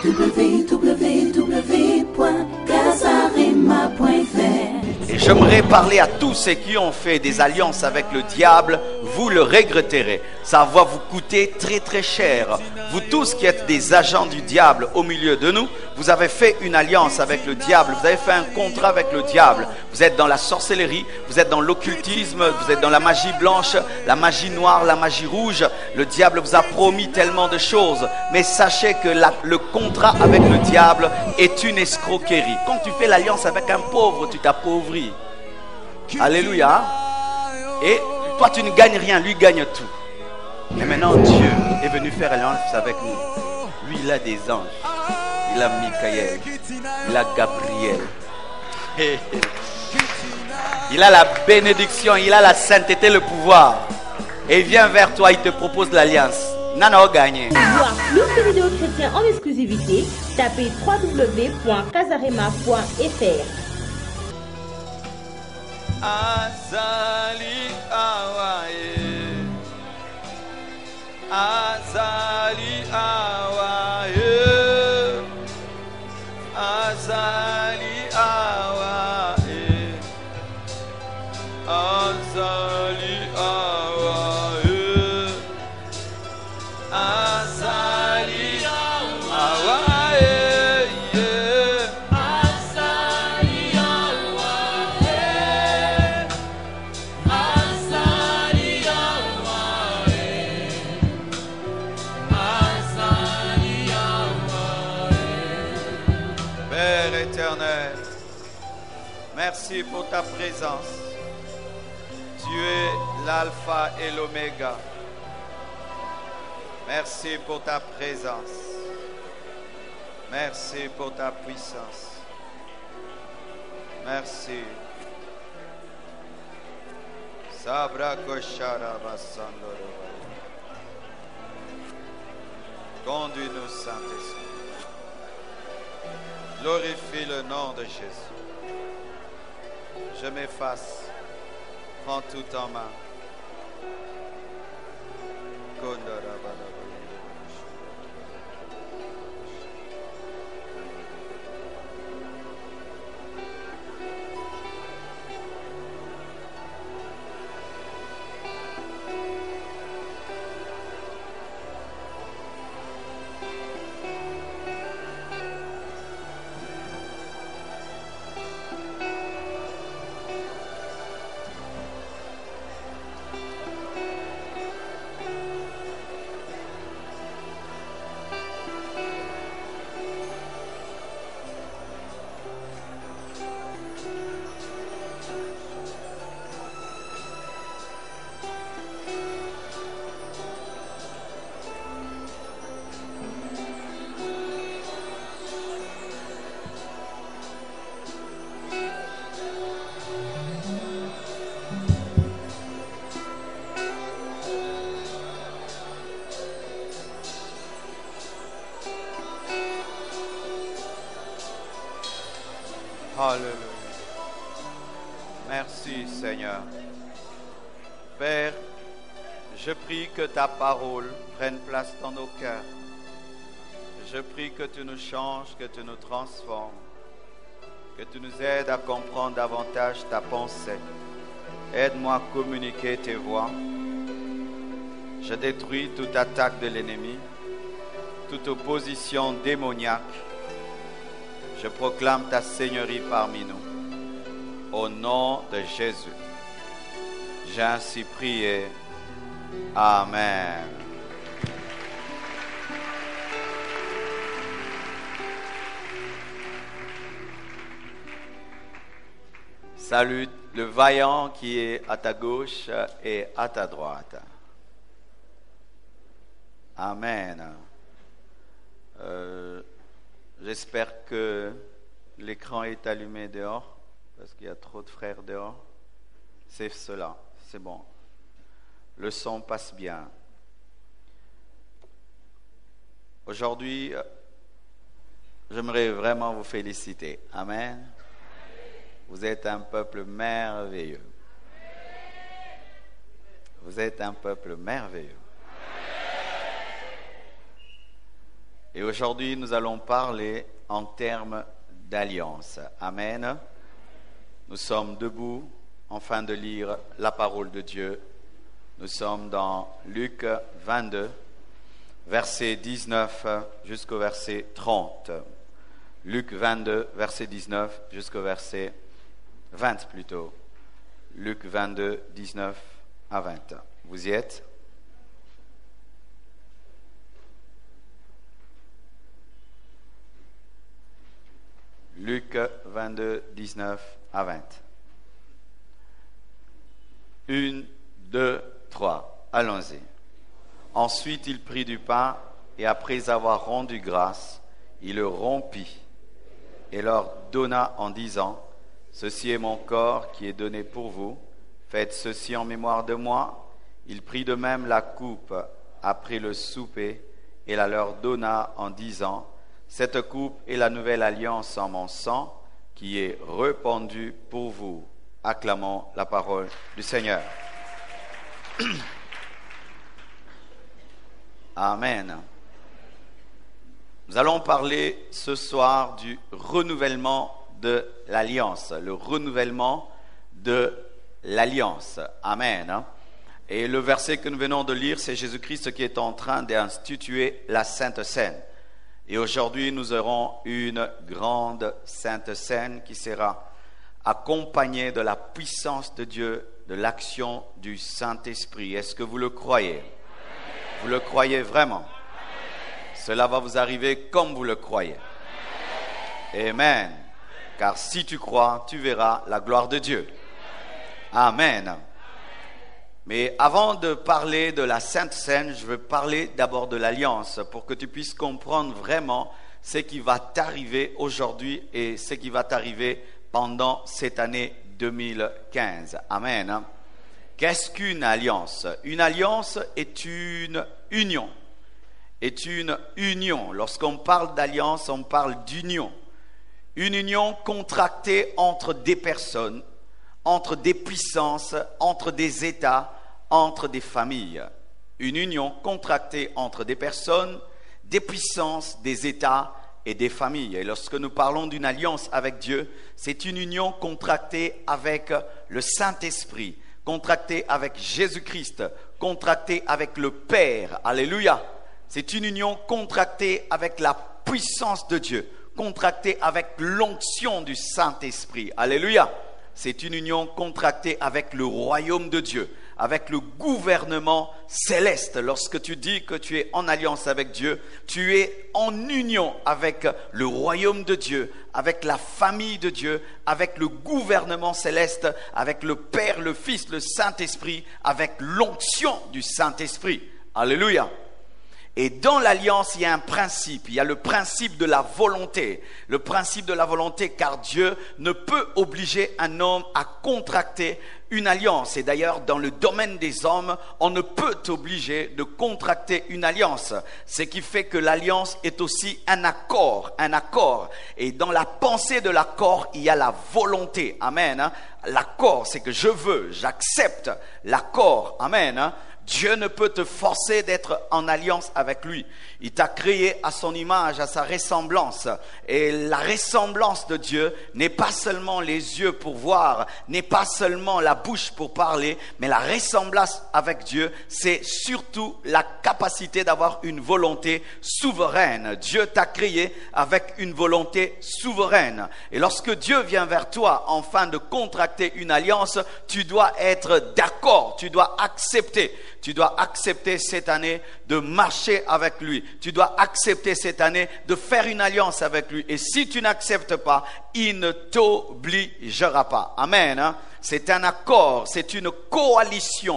Et j'aimerais parler à tous ceux qui ont fait des alliances avec le diable. Vous le regretterez. Ça va vous coûter très très cher. Vous tous qui êtes des agents du diable au milieu de nous, vous avez fait une alliance avec le diable. Vous avez fait un contrat avec le diable. Vous êtes dans la sorcellerie, vous êtes dans l'occultisme, vous êtes dans la magie blanche, la magie noire, la magie rouge. Le diable vous a promis tellement de choses. Mais sachez que le contrat avec le diable est une escroquerie. Quand tu fais l'alliance avec un pauvre, tu t'appauvris. Alléluia. Et toi tu ne gagnes rien, lui gagne tout. Mais maintenant Dieu est venu faire alliance avec nous. Lui il a des anges. Il a Michael. Il a Gabriel. Il a la bénédiction. Il a la sainteté, le pouvoir. Et il vient vers toi, il te propose l'alliance. Nana a gagné. Pour voir plus de vidéos chrétiennes en exclusivité, tapez www.casarema.fr. Azali awaye, Azali awaye, Azali awaye, Azali awaye, Azali awaye. Merci pour ta présence. Tu es l'alpha et l'oméga. Merci pour ta présence. Merci pour ta puissance. Merci. Sabra koshara basandoro. Conduis-nous, Saint-Esprit. Glorifie le nom de Jésus. Je m'efface. Prends tout en main. Alléluia. Merci Seigneur. Père, je prie que ta parole prenne place dans nos cœurs. Je prie que tu nous changes, que tu nous transformes, que tu nous aides à comprendre davantage ta pensée. Aide-moi à communiquer tes voies. Je détruis toute attaque de l'ennemi, toute opposition démoniaque. Je proclame ta Seigneurie parmi nous. Au nom de Jésus. J'ai ainsi prié. Amen. Salut le vaillant qui est à ta gauche et à ta droite. Amen. J'espère que l'écran est allumé dehors, parce qu'il y a trop de frères dehors. C'est cela, c'est bon. Le son passe bien. Aujourd'hui, j'aimerais vraiment vous féliciter. Amen. Vous êtes un peuple merveilleux. Vous êtes un peuple merveilleux. Et aujourd'hui, nous allons parler en termes d'alliance. Amen. Nous sommes debout en train de lire la parole de Dieu. Nous sommes dans Luc 22, verset 19 jusqu'au verset 30. Luc 22, verset 19 jusqu'au verset 20 plutôt. Luc 22, 19 à 20. Vous y êtes? Luc 22, 19 à 20. 1, 2, 3. Allons-y. Ensuite, il prit du pain et après avoir rendu grâce, il le rompit et leur donna en disant: ceci est mon corps qui est donné pour vous. Faites ceci en mémoire de moi. Il prit de même la coupe après le souper et la leur donna en disant: cette coupe est la nouvelle alliance en mon sang qui est répandue pour vous. Acclamons la parole du Seigneur. Amen. Nous allons parler ce soir du renouvellement de l'alliance, le renouvellement de l'alliance. Amen. Et le verset que nous venons de lire, c'est Jésus-Christ qui est en train d'instituer la Sainte Seine. Et aujourd'hui, nous aurons une grande Sainte Seine qui sera accompagnée de la puissance de Dieu, de l'action du Saint-Esprit. Est-ce que vous le croyez? Vous le croyez vraiment? Cela va vous arriver comme vous le croyez. Amen. Car si tu crois, tu verras la gloire de Dieu. Amen. Mais avant de parler de la Sainte Seine, je veux parler d'abord de l'Alliance pour que tu puisses comprendre vraiment ce qui va t'arriver aujourd'hui et ce qui va t'arriver pendant cette année 2015. Amen. Qu'est-ce qu'une alliance? Une alliance est une union. Est une union. Lorsqu'on parle d'alliance, on parle d'union. Une union contractée entre des personnes, entre des puissances, entre des États, entre des familles. Une union contractée entre des personnes, des puissances, des États et des familles. Et lorsque nous parlons d'une alliance avec Dieu, c'est une union contractée avec le Saint-Esprit, contractée avec Jésus-Christ, contractée avec le Père. Alléluia. C'est une union contractée avec la puissance de Dieu, contractée avec l'onction du Saint-Esprit. Alléluia. C'est une union contractée avec le royaume de Dieu, avec le gouvernement céleste. Lorsque tu dis que tu es en alliance avec Dieu, tu es en union avec le royaume de Dieu, avec la famille de Dieu, avec le gouvernement céleste, avec le Père, le Fils, le Saint-Esprit, avec l'onction du Saint-Esprit. Alléluia. Et dans l'alliance, il y a un principe. Il y a le principe de la volonté. Le principe de la volonté, car Dieu ne peut obliger un homme à contracter une alliance. Et d'ailleurs, dans le domaine des hommes, on ne peut t'obliger de contracter une alliance. Ce qui fait que l'alliance est aussi un accord. Un accord. Et dans la pensée de l'accord, il y a la volonté. Amen. L'accord, c'est que je veux, j'accepte l'accord. Amen. Dieu ne peut te forcer d'être en alliance avec lui. Il t'a créé à son image, à sa ressemblance. Et la ressemblance de Dieu n'est pas seulement les yeux pour voir, n'est pas seulement la bouche pour parler, mais la ressemblance avec Dieu, c'est surtout la capacité d'avoir une volonté souveraine. Dieu t'a créé avec une volonté souveraine. Et lorsque Dieu vient vers toi afin de contracter une alliance, tu dois être d'accord, tu dois accepter. Tu dois accepter cette année de marcher avec lui. Tu dois accepter cette année de faire une alliance avec lui. Et si tu n'acceptes pas, il ne t'obligera pas. Amen. C'est un accord, c'est une coalition,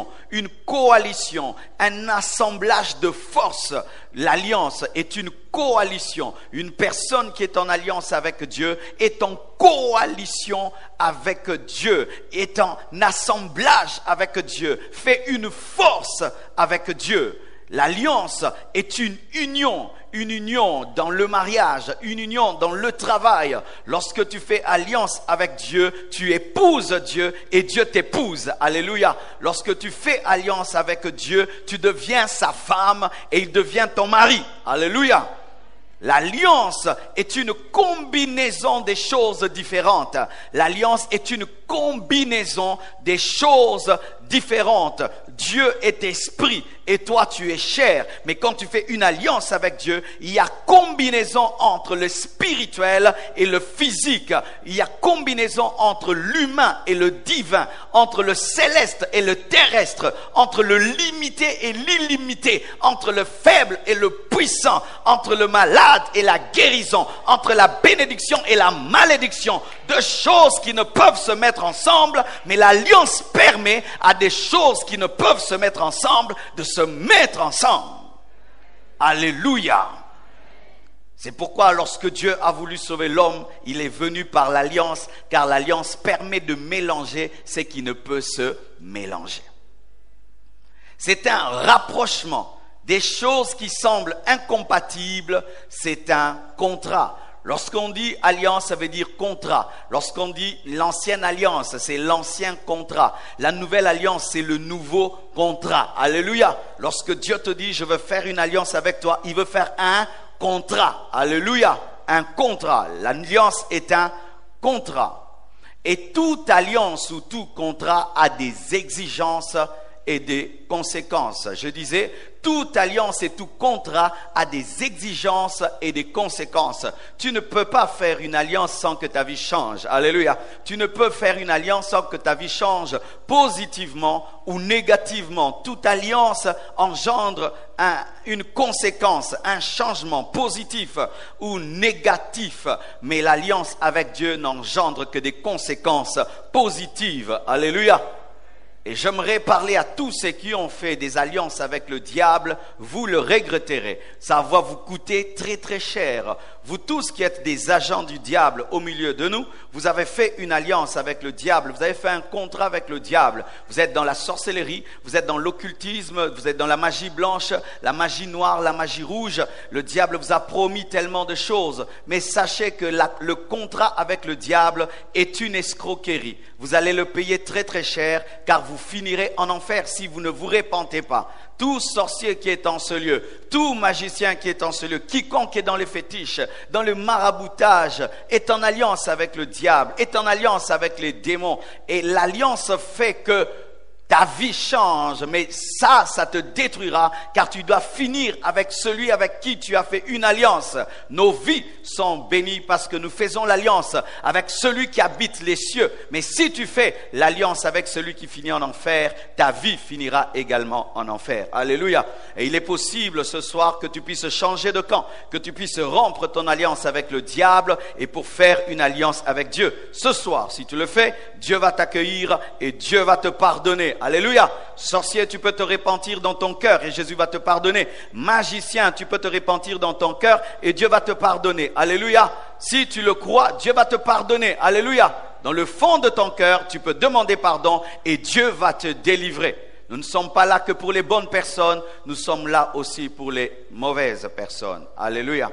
un assemblage de forces. L'alliance est une coalition. Une personne qui est en alliance avec Dieu est en coalition avec Dieu, est en assemblage avec Dieu, fait une force avec Dieu. L'alliance est une union dans le mariage, une union dans le travail. Lorsque tu fais alliance avec Dieu, tu épouses Dieu et Dieu t'épouse. Alléluia. Lorsque tu fais alliance avec Dieu, tu deviens sa femme et il devient ton mari. Alléluia. L'alliance est une combinaison des choses différentes. L'alliance est une combinaison des choses différentes. Dieu est esprit et toi tu es chair. Mais quand tu fais une alliance avec Dieu, il y a combinaison entre le spirituel et le physique. Il y a combinaison entre l'humain et le divin, entre le céleste et le terrestre, entre le limité et l'illimité, entre le faible et le puissant, entre le malade et la guérison, entre la bénédiction et la malédiction. Deux choses qui ne peuvent se mettre ensemble, mais l'alliance permet à des choses qui ne peuvent se mettre ensemble de se mettre ensemble. Alléluia. C'est pourquoi lorsque Dieu a voulu sauver l'homme, il est venu par l'alliance, car l'alliance permet de mélanger ce qui ne peut se mélanger. C'est un rapprochement des choses qui semblent incompatibles, c'est un contrat. Lorsqu'on dit alliance, ça veut dire contrat. Lorsqu'on dit l'ancienne alliance, c'est l'ancien contrat. La nouvelle alliance, c'est le nouveau contrat. Alléluia. Lorsque Dieu te dit, je veux faire une alliance avec toi, il veut faire un contrat. Alléluia. Un contrat. L'alliance est un contrat. Et toute alliance ou tout contrat a des exigences et des conséquences. Je disais, toute alliance et tout contrat a des exigences et des conséquences. Tu ne peux pas faire une alliance sans que ta vie change. Alléluia. Tu ne peux faire une alliance sans que ta vie change positivement ou négativement. Toute alliance engendre une conséquence, un changement positif ou négatif. Mais l'alliance avec Dieu n'engendre que des conséquences positives. Alléluia. Et j'aimerais parler à tous ceux qui ont fait des alliances avec le diable, vous le regretterez. Ça va vous coûter très très cher. Vous tous qui êtes des agents du diable au milieu de nous, vous avez fait une alliance avec le diable, vous avez fait un contrat avec le diable. Vous êtes dans la sorcellerie, vous êtes dans l'occultisme, vous êtes dans la magie blanche, la magie noire, la magie rouge. Le diable vous a promis tellement de choses. Mais sachez que le contrat avec le diable est une escroquerie. Vous allez le payer très très cher car vous finirez en enfer si vous ne vous repentez pas. Tout sorcier qui est en ce lieu, tout magicien qui est en ce lieu, quiconque est dans les fétiches, dans le maraboutage, est en alliance avec le diable, est en alliance avec les démons. Et l'alliance fait que ta vie change, mais ça te détruira, car tu dois finir avec celui avec qui tu as fait une alliance. Nos vies sont bénies parce que nous faisons l'alliance avec celui qui habite les cieux. Mais si tu fais l'alliance avec celui qui finit en enfer, ta vie finira également en enfer. Alléluia. Et il est possible ce soir que tu puisses changer de camp, que tu puisses rompre ton alliance avec le diable et pour faire une alliance avec Dieu. Ce soir, si tu le fais, Dieu va t'accueillir et Dieu va te pardonner. Alléluia. Sorcier, tu peux te repentir dans ton cœur et Jésus va te pardonner. Magicien, tu peux te repentir dans ton cœur et Dieu va te pardonner. Alléluia. Si tu le crois, Dieu va te pardonner. Alléluia. Dans le fond de ton cœur, tu peux demander pardon et Dieu va te délivrer. Nous ne sommes pas là que pour les bonnes personnes, nous sommes là aussi pour les mauvaises personnes. Alléluia.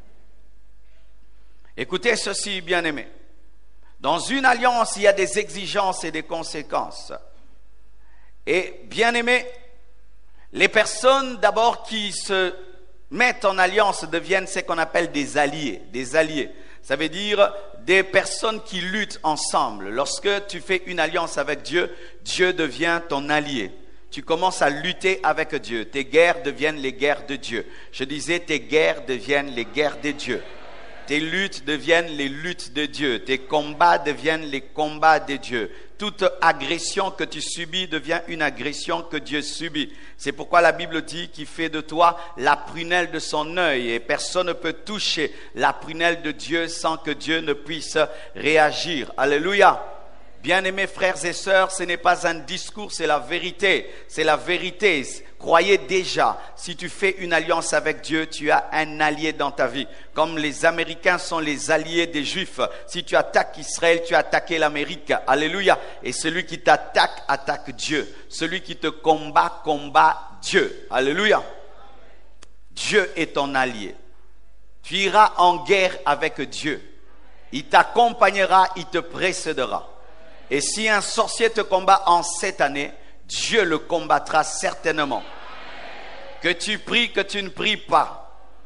Écoutez ceci, bien-aimés. Dans une alliance, il y a des exigences et des conséquences. Et bien aimé, les personnes d'abord qui se mettent en alliance deviennent ce qu'on appelle des alliés. Des alliés, ça veut dire des personnes qui luttent ensemble. Lorsque tu fais une alliance avec Dieu, Dieu devient ton allié. Tu commences à lutter avec Dieu. Tes guerres deviennent les guerres de Dieu. Je disais, tes guerres deviennent les guerres de Dieu. Tes luttes deviennent les luttes de Dieu. Tes combats deviennent les combats de Dieu. Toute agression que tu subis devient une agression que Dieu subit. C'est pourquoi la Bible dit qu'il fait de toi la prunelle de son œil. Et personne ne peut toucher la prunelle de Dieu sans que Dieu ne puisse réagir. Alléluia. Bien-aimés frères et sœurs, ce n'est pas un discours, c'est la vérité. C'est la vérité. Croyez déjà, si tu fais une alliance avec Dieu, tu as un allié dans ta vie. Comme les Américains sont les alliés des Juifs. Si tu attaques Israël, tu as attaqué l'Amérique. Alléluia. Et celui qui t'attaque, attaque Dieu. Celui qui te combat, combat Dieu. Alléluia. Dieu est ton allié. Tu iras en guerre avec Dieu. Il t'accompagnera, il te précédera. Et si un sorcier te combat en cette année, Dieu le combattra certainement. Que tu pries, que tu ne pries pas.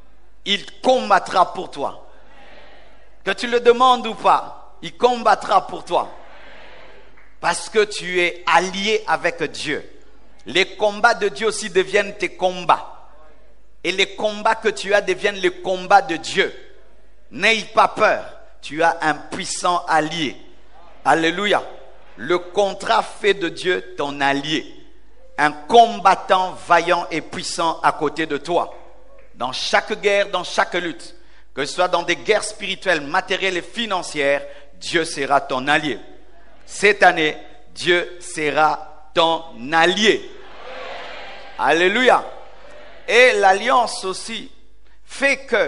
il combattra pour toi. Que tu le demandes ou pas, il combattra pour toi. Parce que tu es allié avec Dieu. Les combats de Dieu aussi deviennent tes combats. Et les combats que tu as deviennent les combats de Dieu. N'aie pas peur. Tu as un puissant allié. Alléluia. Le contrat fait de Dieu ton allié. Un combattant vaillant et puissant à côté de toi. Dans chaque guerre, dans chaque lutte, que ce soit dans des guerres spirituelles, matérielles et financières, Dieu sera ton allié. Cette année, Dieu sera ton allié. Alléluia. Et l'alliance aussi fait que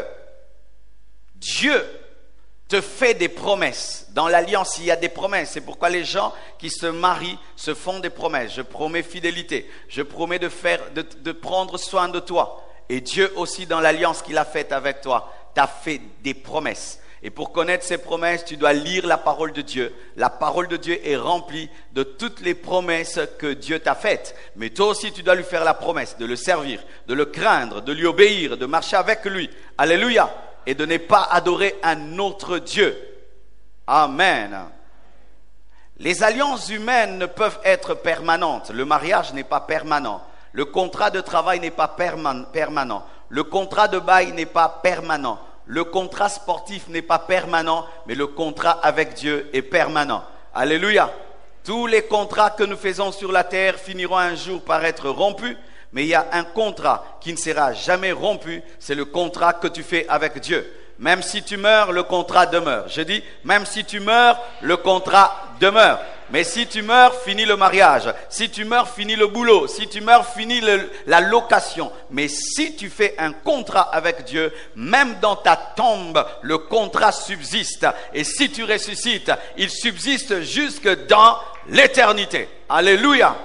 Dieu te fait des promesses. Dans l'alliance, il y a des promesses. C'est pourquoi les gens qui se marient se font des promesses. Je promets fidélité. Je promets de prendre soin de toi. Et Dieu aussi, dans l'alliance qu'il a faite avec toi, t'a fait des promesses. Et pour connaître ces promesses, tu dois lire la parole de Dieu. La parole de Dieu est remplie de toutes les promesses que Dieu t'a faites. Mais toi aussi, tu dois lui faire la promesse de le servir, de le craindre, de lui obéir, de marcher avec lui. Alléluia. Et de ne pas adorer un autre Dieu. Amen. Les alliances humaines ne peuvent être permanentes. Le mariage n'est pas permanent. Le contrat de travail n'est pas permanent. Le contrat de bail n'est pas permanent. Le contrat sportif n'est pas permanent, mais le contrat avec Dieu est permanent. Alléluia. Tous les contrats que nous faisons sur la terre finiront un jour par être rompus. Mais il y a un contrat qui ne sera jamais rompu, c'est le contrat que tu fais avec Dieu. Même si tu meurs, le contrat demeure. Je dis, même si tu meurs, le contrat demeure. Mais si tu meurs, finit le mariage. Si tu meurs, finit le boulot. Si tu meurs, finit la location. Mais si tu fais un contrat avec Dieu, même dans ta tombe, le contrat subsiste. Et si tu ressuscites, il subsiste jusque dans l'éternité. Alléluia.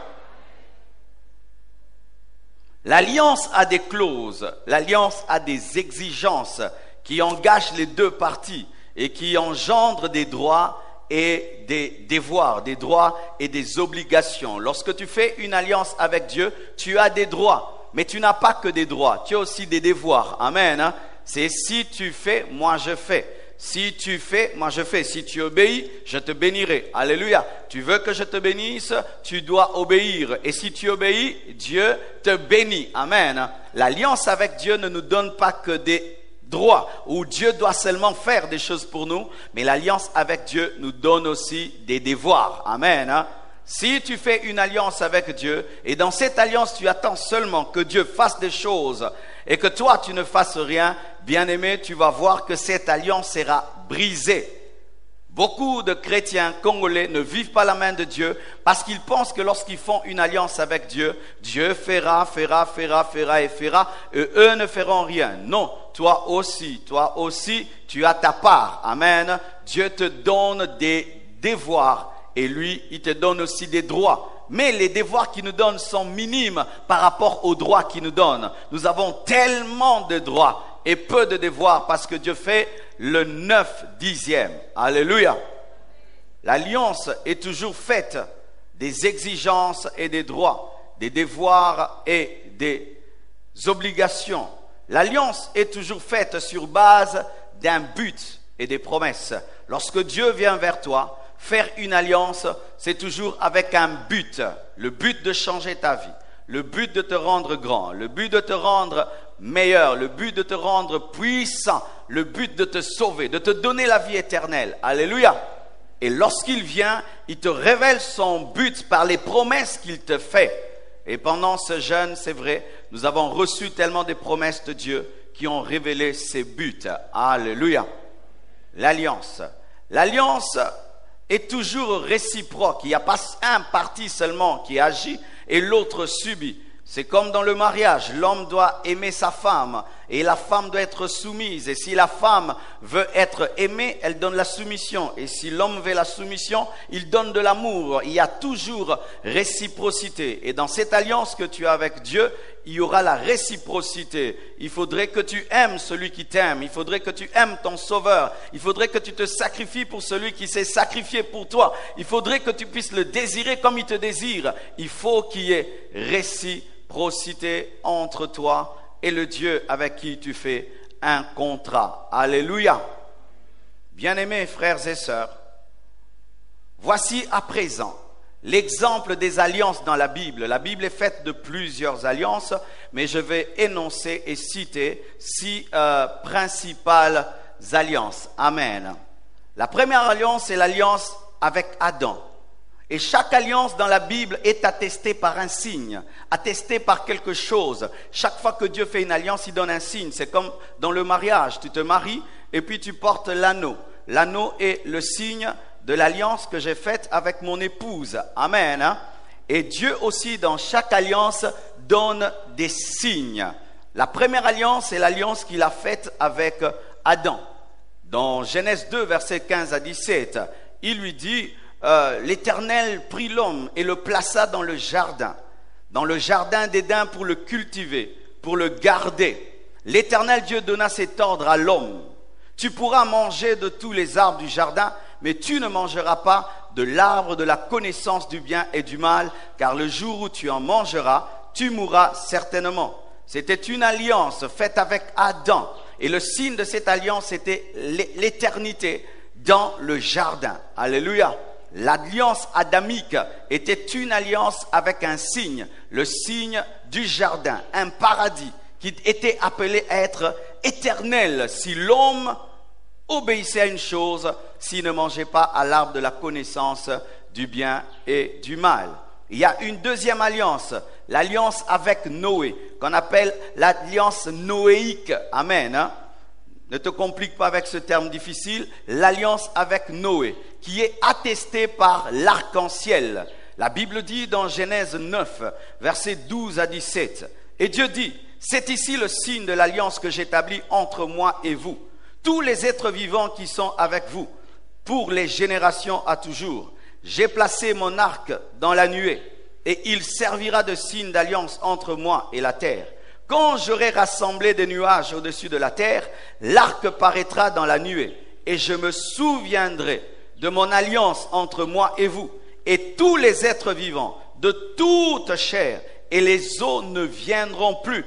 L'alliance a des clauses, l'alliance a des exigences qui engagent les deux parties et qui engendrent des droits et des devoirs, des droits et des obligations. Lorsque tu fais une alliance avec Dieu, tu as des droits, mais tu n'as pas que des droits, tu as aussi des devoirs. Amen. C'est si tu fais, moi je fais. Si tu fais, moi je fais. Si tu obéis, je te bénirai. Alléluia. Tu veux que je te bénisse, tu dois obéir. Et si tu obéis, Dieu te bénit. Amen. L'alliance avec Dieu ne nous donne pas que des droits, où Dieu doit seulement faire des choses pour nous, mais l'alliance avec Dieu nous donne aussi des devoirs. Amen. Si tu fais une alliance avec Dieu, et dans cette alliance tu attends seulement que Dieu fasse des choses, et que toi tu ne fasses rien, bien-aimé, tu vas voir que cette alliance sera brisée. Beaucoup de chrétiens congolais ne vivent pas la main de Dieu parce qu'ils pensent que lorsqu'ils font une alliance avec Dieu, Dieu fera, et eux ne feront rien. Non, toi aussi, tu as ta part. Amen. Dieu te donne des devoirs et lui, il te donne aussi des droits. Mais les devoirs qu'il nous donne sont minimes par rapport aux droits qu'il nous donne. Nous avons tellement de droits et peu de devoirs parce que Dieu fait le 9/10. Alléluia. L'alliance est toujours faite des exigences et des droits, des devoirs et des obligations. L'alliance est toujours faite sur base d'un but et des promesses. Lorsque Dieu vient vers toi, faire une alliance, c'est toujours avec un but. Le but de changer ta vie, le but de te rendre grand, le but de te rendre meilleur, le but de te rendre puissant, le but de te sauver, de te donner la vie éternelle. Alléluia. Et lorsqu'il vient, il te révèle son but par les promesses qu'il te fait. Et pendant ce jeûne, c'est vrai, nous avons reçu tellement de promesses de Dieu qui ont révélé ses buts. Alléluia. L'alliance. L'alliance est toujours réciproque. Il n'y a pas un parti seulement qui agit et l'autre subit. C'est comme dans le mariage, l'homme doit aimer sa femme et la femme doit être soumise. Et si la femme veut être aimée, elle donne la soumission. Et si l'homme veut la soumission, il donne de l'amour. Il y a toujours réciprocité. Et dans cette alliance que tu as avec Dieu, il y aura la réciprocité. Il faudrait que tu aimes celui qui t'aime. Il faudrait que tu aimes ton sauveur. Il faudrait que tu te sacrifies pour celui qui s'est sacrifié pour toi. Il faudrait que tu puisses le désirer comme il te désire. Il faut qu'il y ait réciprocité entre toi et le Dieu avec qui tu fais un contrat. Alléluia. Bien-aimés frères et sœurs, voici à présent l'exemple des alliances dans la Bible. La Bible est faite de plusieurs alliances, mais je vais énoncer et citer 6 principales alliances. Amen. La première alliance, c'est l'alliance avec Adam. Et chaque alliance dans la Bible est attestée par un signe, attestée par quelque chose. Chaque fois que Dieu fait une alliance, il donne un signe. C'est comme dans le mariage, tu te maries et puis tu portes l'anneau. L'anneau est le signe de l'alliance que j'ai faite avec mon épouse. Amen. Et Dieu aussi, dans chaque alliance, donne des signes. La première alliance, c'est l'alliance qu'il a faite avec Adam. Dans Genèse 2, versets 15 à 17, il lui dit, l'Éternel prit l'homme et le plaça dans le jardin d'Éden pour le cultiver, pour le garder. L'Éternel Dieu donna cet ordre à l'homme. Tu pourras manger de tous les arbres du jardin, mais tu ne mangeras pas de l'arbre de la connaissance du bien et du mal, car le jour où tu en mangeras, tu mourras certainement. C'était une alliance faite avec Adam. Et le signe de cette alliance était l'éternité dans le jardin. Alléluia. L'alliance adamique était une alliance avec un signe, le signe du jardin, un paradis qui était appelé à être éternel si l'homme obéissait à une chose, s'il ne mangeait pas à l'arbre de la connaissance du bien et du mal. Il y a une deuxième alliance, l'alliance avec Noé, qu'on appelle l'alliance noéique. Amen. Ne te complique pas avec ce terme difficile. L'alliance avec Noé, qui est attestée par l'arc-en-ciel. La Bible dit dans Genèse 9, versets 12 à 17. Et Dieu dit, c'est ici le signe de l'alliance que j'établis entre moi et vous, tous les êtres vivants qui sont avec vous, pour les générations à toujours. J'ai placé mon arc dans la nuée, et il servira de signe d'alliance entre moi et la terre. Quand j'aurai rassemblé des nuages au-dessus de la terre, l'arc paraîtra dans la nuée, et je me souviendrai de mon alliance entre moi et vous, et tous les êtres vivants, de toute chair, et les eaux ne viendront plus.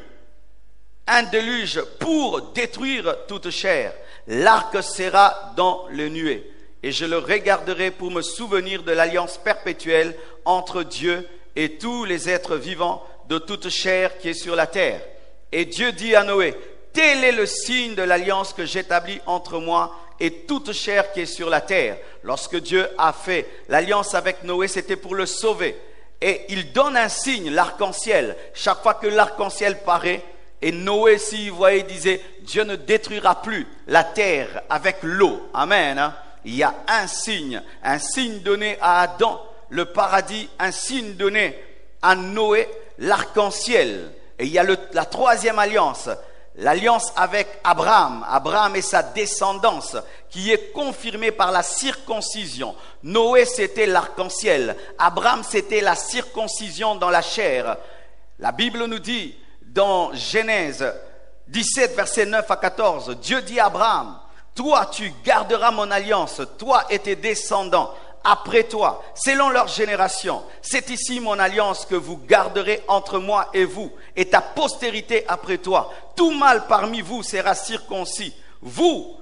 Un déluge pour détruire toute chair. L'arc sera dans les nuées, et je le regarderai pour me souvenir de l'alliance perpétuelle entre Dieu et tous les êtres vivants de toute chair qui est sur la terre. Et Dieu dit à Noé, tel est le signe de l'alliance que j'établis entre moi et toute chair qui est sur la terre. Lorsque Dieu a fait l'alliance avec Noé, c'était pour le sauver. Et il donne un signe, l'arc-en-ciel. Chaque fois que l'arc-en-ciel paraît, et Noé, s'il voyait, disait, Dieu ne détruira plus la terre avec l'eau. Amen. Il y a un signe donné à Adam, le paradis, un signe donné à Noé, l'arc-en-ciel. Et il y a la troisième alliance, l'alliance avec Abraham et sa descendance, qui est confirmée par la circoncision. Noé, c'était l'arc-en-ciel. Abraham, c'était la circoncision dans la chair. La Bible nous dit, dans Genèse 17, versets 9 à 14, Dieu dit à Abraham, toi, tu garderas mon alliance, toi et tes descendants, après toi, selon leur génération. C'est ici mon alliance que vous garderez entre moi et vous, et ta postérité après toi. Tout mâle parmi vous sera circoncis. Vous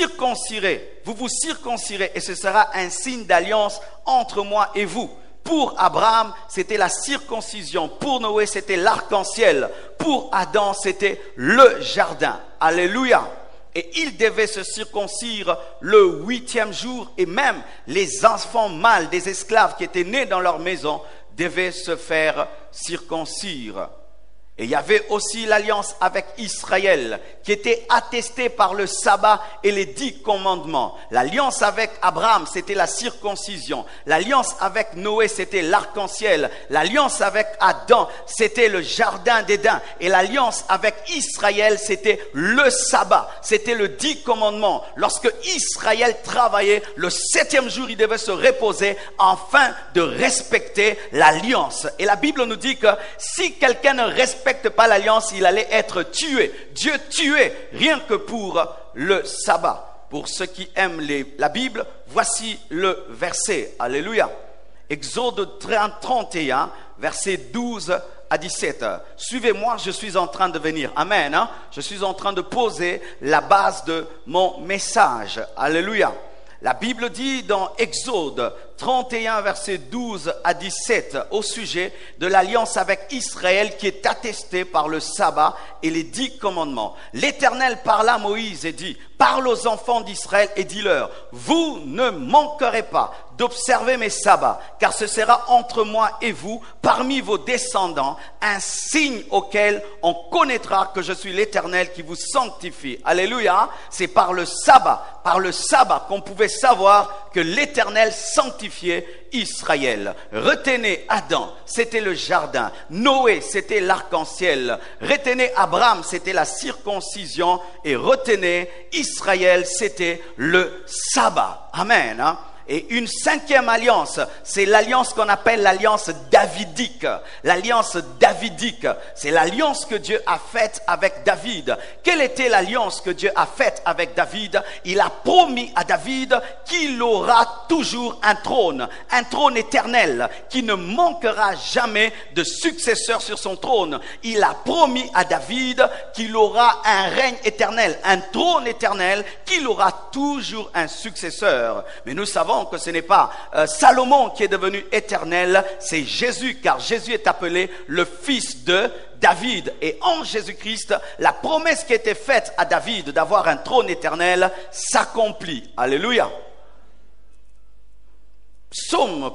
vous circoncirez, et ce sera un signe d'alliance entre moi et vous. Pour Abraham, c'était la circoncision. Pour Noé, c'était l'arc-en-ciel. Pour Adam, c'était le jardin. Alléluia. Et il devait se circoncire le 8e jour. Et même les enfants mâles des esclaves qui étaient nés dans leur maison devaient se faire circoncire. Et il y avait aussi l'alliance avec Israël qui était attestée par le sabbat et les 10 commandements. L'alliance avec Abraham, c'était la circoncision. L'alliance avec Noé, c'était l'arc-en-ciel. L'alliance avec Adam, c'était le jardin d'Éden. Et l'alliance avec Israël, c'était le sabbat. C'était le 10 commandements. Lorsque Israël travaillait, le 7e jour, il devait se reposer afin de respecter l'alliance. Et la Bible nous dit que si quelqu'un ne respecte pas l'alliance, il allait être tué. Dieu tuait rien que pour le sabbat. Pour ceux qui aiment la Bible, voici le verset. Alléluia. Exode 31, versets 12 à 17. Suivez-moi, je suis en train de venir. Amen. Hein? Je suis en train de poser la base de mon message. Alléluia. La Bible dit dans Exode 31, versets 12 à 17, au sujet de l'alliance avec Israël qui est attestée par le sabbat et les 10 commandements. L'Éternel parla à Moïse et dit, parle aux enfants d'Israël et dis-leur, vous ne manquerez pas d'observer mes sabbats, car ce sera entre moi et vous, parmi vos descendants, un signe auquel on connaîtra que je suis l'Éternel qui vous sanctifie. Alléluia, c'est par le sabbat qu'on pouvait savoir que l'Éternel sanctifiait Israël. Retenez Adam, c'était le jardin. Noé, c'était l'arc-en-ciel. Retenez Abraham, c'était la circoncision. Et retenez Israël, c'était le sabbat. Amen. Hein? Et une 5e alliance, c'est l'alliance qu'on appelle l'alliance davidique. L'alliance davidique, c'est l'alliance que Dieu a faite avec David. Quelle était l'alliance que Dieu a faite avec David? Il a promis à David qu'il aura toujours un trône éternel, qui ne manquera jamais de successeur sur son trône. Il a promis à David qu'il aura un règne éternel, un trône éternel, qu'il aura toujours un successeur. Mais nous savons que ce n'est pas Salomon qui est devenu éternel, c'est Jésus, car Jésus est appelé le fils de David. Et en Jésus-Christ, la promesse qui était faite à David d'avoir un trône éternel s'accomplit. Alléluia. Psaume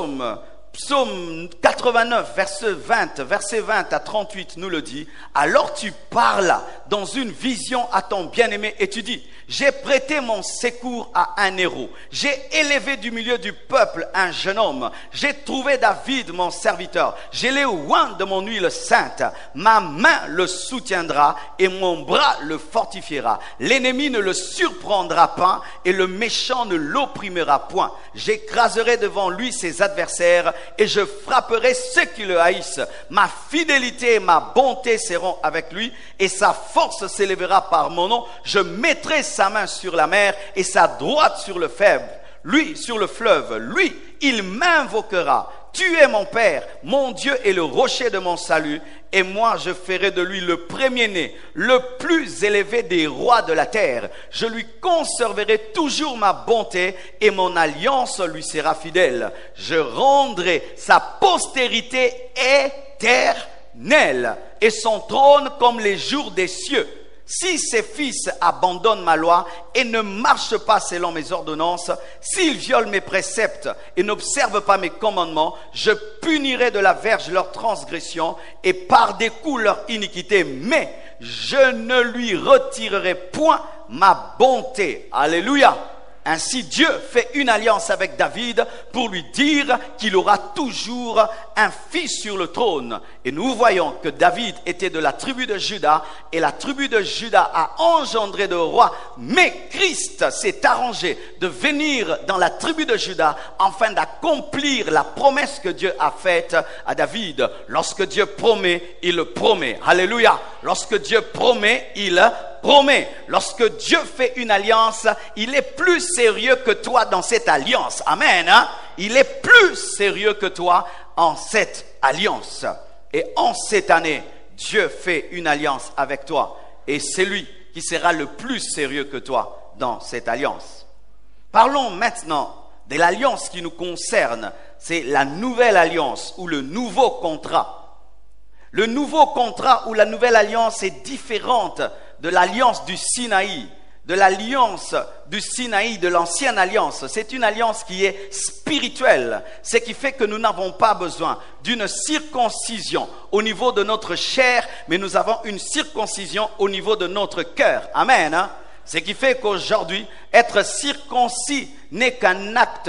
89, verset 20 à 38 nous le dit. Alors tu parles dans une vision à ton bien-aimé et tu dis, j'ai prêté mon secours à un héros. J'ai élevé du milieu du peuple un jeune homme. J'ai trouvé David mon serviteur. Je l'ai oint de mon huile sainte. Ma main le soutiendra et mon bras le fortifiera. L'ennemi ne le surprendra pas et le méchant ne l'opprimera point. J'écraserai devant lui ses adversaires et je frapperai ceux qui le haïssent. Ma fidélité et ma bonté seront avec lui et sa force s'élèvera par mon nom. Je mettrai sa main sur la mer et sa droite sur le fleuve. Lui, sur le fleuve, lui, il m'invoquera. Tu es mon Père, mon Dieu est le rocher de mon salut, et moi je ferai de lui le premier-né, le plus élevé des rois de la terre. Je lui conserverai toujours ma bonté, et mon alliance lui sera fidèle. Je rendrai sa postérité éternelle, et son trône comme les jours des cieux. Si ses fils abandonnent ma loi et ne marchent pas selon mes ordonnances, s'ils violent mes préceptes et n'observent pas mes commandements, je punirai de la verge leur transgression et par des coups leur iniquité, mais je ne lui retirerai point ma bonté. Alléluia. Ainsi Dieu fait une alliance avec David pour lui dire qu'il aura toujours un fils sur le trône. Et nous voyons que David était de la tribu de Juda et la tribu de Juda a engendré de rois. Mais Christ s'est arrangé de venir dans la tribu de Juda afin d'accomplir la promesse que Dieu a faite à David. Lorsque Dieu promet, il le promet. Alléluia. Lorsque Dieu promet, il promet. Lorsque Dieu fait une alliance, il est plus sérieux que toi dans cette alliance. Amen. Hein? Il est plus sérieux que toi en cette alliance. Et en cette année, Dieu fait une alliance avec toi. Et c'est lui qui sera le plus sérieux que toi dans cette alliance. Parlons maintenant de l'alliance qui nous concerne. C'est la nouvelle alliance ou le nouveau contrat. Le nouveau contrat ou la nouvelle alliance est différente de l'alliance du Sinaï, de l'alliance du Sinaï, de l'ancienne alliance. C'est une alliance qui est spirituelle, ce qui fait que nous n'avons pas besoin d'une circoncision au niveau de notre chair, mais nous avons une circoncision au niveau de notre cœur. Amen. Hein? Ce qui fait qu'aujourd'hui, être circoncis n'est qu'un acte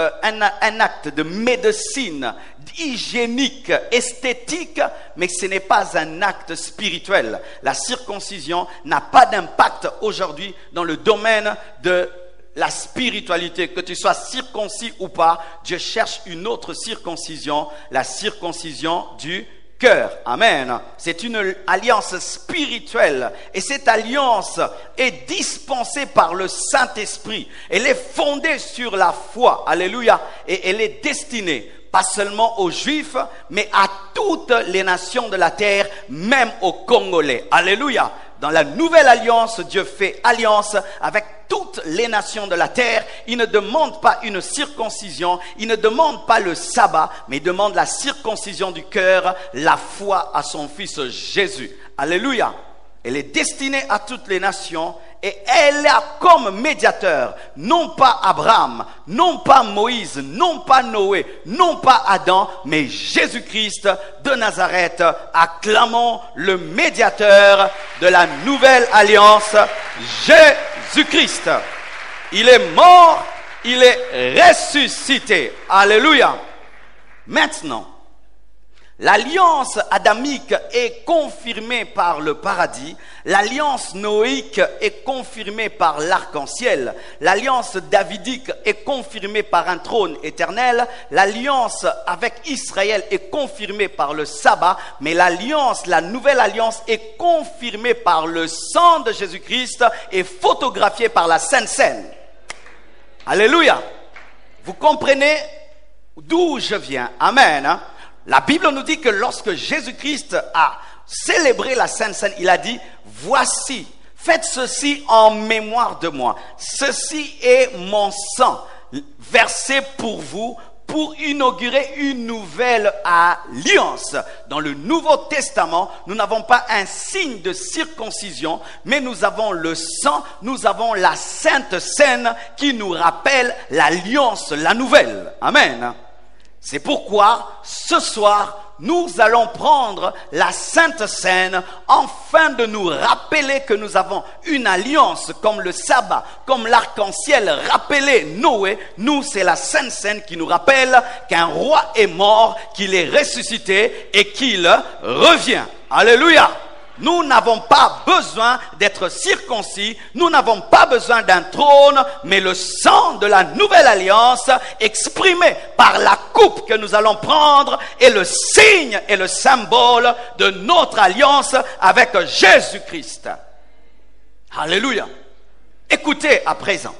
un acte de médecine, hygiénique, esthétique, mais ce n'est pas un acte spirituel. La circoncision n'a pas d'impact aujourd'hui dans le domaine de la spiritualité. Que tu sois circoncis ou pas, Dieu cherche une autre circoncision, la circoncision du cœur. Amen. C'est une alliance spirituelle et cette alliance est dispensée par le Saint-Esprit. Elle est fondée sur la foi. Alléluia. Et elle est destinée pas seulement aux Juifs, mais à toutes les nations de la terre, même aux Congolais. Alléluia. Dans la nouvelle alliance, Dieu fait alliance avec toutes les nations de la terre. Il ne demande pas une circoncision, il ne demande pas le sabbat, mais il demande la circoncision du cœur, la foi à son Fils Jésus. Alléluia. Elle est destinée à toutes les nations et elle a comme médiateur, non pas Abraham, non pas Moïse, non pas Noé, non pas Adam, mais Jésus-Christ de Nazareth. Acclamons le médiateur de la nouvelle alliance, Jésus-Christ. Il est mort, il est ressuscité. Alléluia. Maintenant, l'alliance adamique est confirmée par le paradis. L'alliance noéique est confirmée par l'arc-en-ciel. L'alliance davidique est confirmée par un trône éternel. L'alliance avec Israël est confirmée par le sabbat. Mais l'alliance, la nouvelle alliance est confirmée par le sang de Jésus-Christ et photographiée par la Sainte Seine. Alléluia. Vous comprenez d'où je viens? Amen. La Bible nous dit que lorsque Jésus-Christ a célébré la Sainte Seine, il a dit, voici, faites ceci en mémoire de moi. Ceci est mon sang, versé pour vous, pour inaugurer une nouvelle alliance. Dans le Nouveau Testament, nous n'avons pas un signe de circoncision, mais nous avons le sang, nous avons la Sainte Seine qui nous rappelle l'alliance, la nouvelle. Amen. C'est pourquoi, ce soir, nous allons prendre la Sainte Seine afin de nous rappeler que nous avons une alliance comme le sabbat, comme l'arc-en-ciel rappelait Noé. Nous, c'est la Sainte Seine qui nous rappelle qu'un roi est mort, qu'il est ressuscité et qu'il revient. Alléluia! Nous n'avons pas besoin d'être circoncis, nous n'avons pas besoin d'un trône, mais le sang de la nouvelle alliance exprimé par la coupe que nous allons prendre est le signe et le symbole de notre alliance avec Jésus-Christ. Alléluia. Écoutez à présent.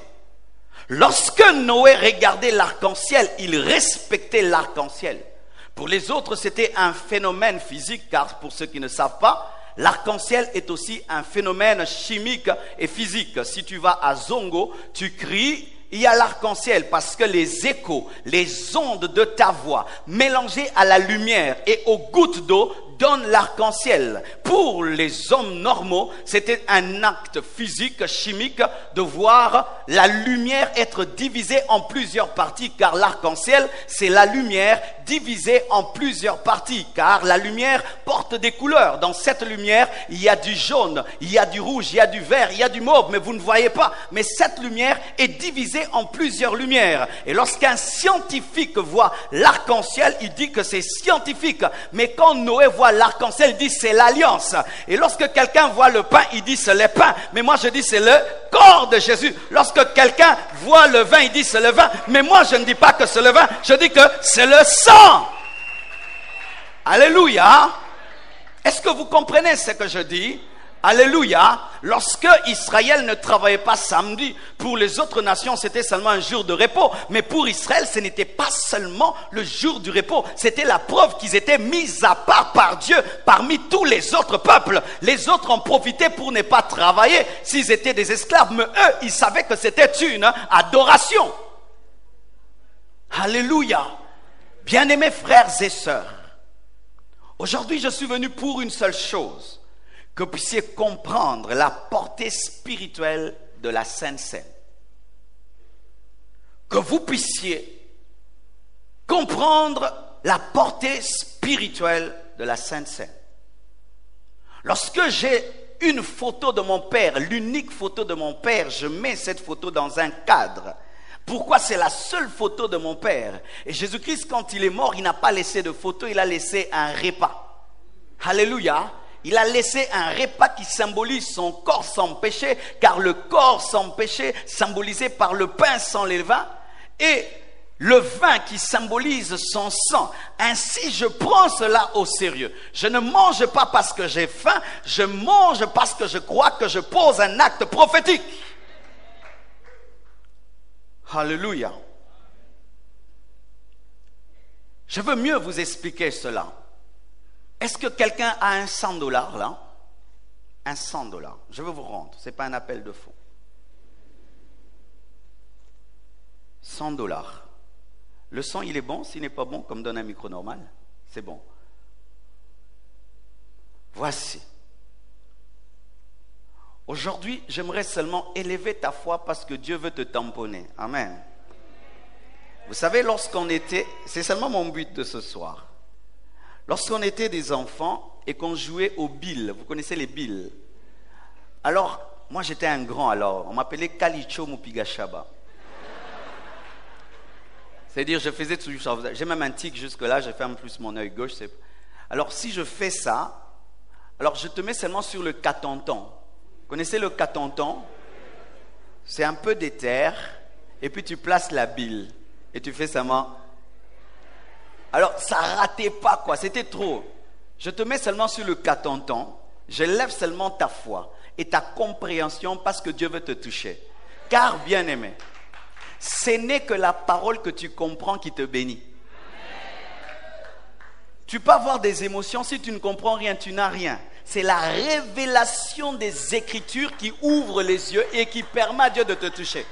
Lorsque Noé regardait l'arc-en-ciel, il respectait l'arc-en-ciel. Pour les autres, c'était un phénomène physique, car pour ceux qui ne savent pas, l'arc-en-ciel est aussi un phénomène chimique et physique. Si tu vas à Zongo, tu cries, il y a l'arc-en-ciel parce que les échos, les ondes de ta voix mélangées à la lumière et aux gouttes d'eau donnent l'arc-en-ciel. Pour les hommes normaux, c'était un acte physique, chimique de voir la lumière être divisée en plusieurs parties, car l'arc-en-ciel, c'est la lumière divisée en plusieurs parties, car la lumière porte des couleurs. Dans cette lumière, il y a du jaune, il y a du rouge, il y a du vert, il y a du mauve, mais vous ne voyez pas. Mais cette lumière est divisée en plusieurs lumières. Et lorsqu'un scientifique voit l'arc-en-ciel, il dit que c'est scientifique. Mais quand Noé voit l'arc-en-ciel, il dit c'est l'alliance. Et lorsque quelqu'un voit le pain, il dit c'est le pain. Mais moi je dis c'est le corps de Jésus. Lorsque quelqu'un voit le vin, il dit c'est le vin. Mais moi je ne dis pas que c'est le vin, je dis que c'est le sang. Alléluia. Est-ce que vous comprenez ce que je dis? Alléluia. Lorsque Israël ne travaillait pas samedi, pour les autres nations, c'était seulement un jour de repos. Mais pour Israël, ce n'était pas seulement le jour du repos. C'était la preuve qu'ils étaient mis à part par Dieu parmi tous les autres peuples. Les autres en profitaient pour ne pas travailler s'ils étaient des esclaves. Mais eux, ils savaient que c'était une adoration. Alléluia. Bien-aimés frères et sœurs, aujourd'hui, je suis venu pour une seule chose. Que vous puissiez comprendre la portée spirituelle de la Sainte Seine. Que vous puissiez comprendre la portée spirituelle de la Sainte Seine. Lorsque j'ai une photo de mon père, l'unique photo de mon père, je mets cette photo dans un cadre. Pourquoi? C'est la seule photo de mon père. Et Jésus-Christ, quand il est mort, il n'a pas laissé de photo, il a laissé un repas. Alléluia. Il a laissé un repas qui symbolise son corps sans péché, car le corps sans péché, symbolisé par le pain sans levain, et le vin qui symbolise son sang. Ainsi, je prends cela au sérieux. Je ne mange pas parce que j'ai faim, je mange parce que je crois que je pose un acte prophétique. Alléluia. Je veux mieux vous expliquer cela. Est-ce que quelqu'un a un $100 là? Un $100. Je veux vous rendre. Ce n'est pas un appel de fonds. $100. Le son, il est bon. S'il n'est pas bon, comme donne un micro normal, c'est bon. Voici. Aujourd'hui, j'aimerais seulement élever ta foi parce que Dieu veut te tamponner. Amen. Vous savez, lorsqu'on était, c'est seulement mon but de ce soir. Lorsqu'on était des enfants et qu'on jouait aux billes, vous connaissez les billes? Alors, moi j'étais un grand alors, on m'appelait Kalicho Mupigashaba. C'est-à-dire, je faisais tout ça. J'ai même un tic jusque-là, je ferme plus mon œil gauche. Alors, si je fais ça, alors je te mets seulement sur le catonton. Vous connaissez le catonton? C'est un peu d'éther, et puis tu places la bille, et tu fais seulement. Alors, ça ratait pas, quoi, c'était trop. Je te mets seulement sur le catonton, je lève seulement ta foi et ta compréhension parce que Dieu veut te toucher. Car, bien-aimé, ce n'est que la parole que tu comprends qui te bénit. Tu peux avoir des émotions, si tu ne comprends rien, tu n'as rien. C'est la révélation des Écritures qui ouvre les yeux et qui permet à Dieu de te toucher.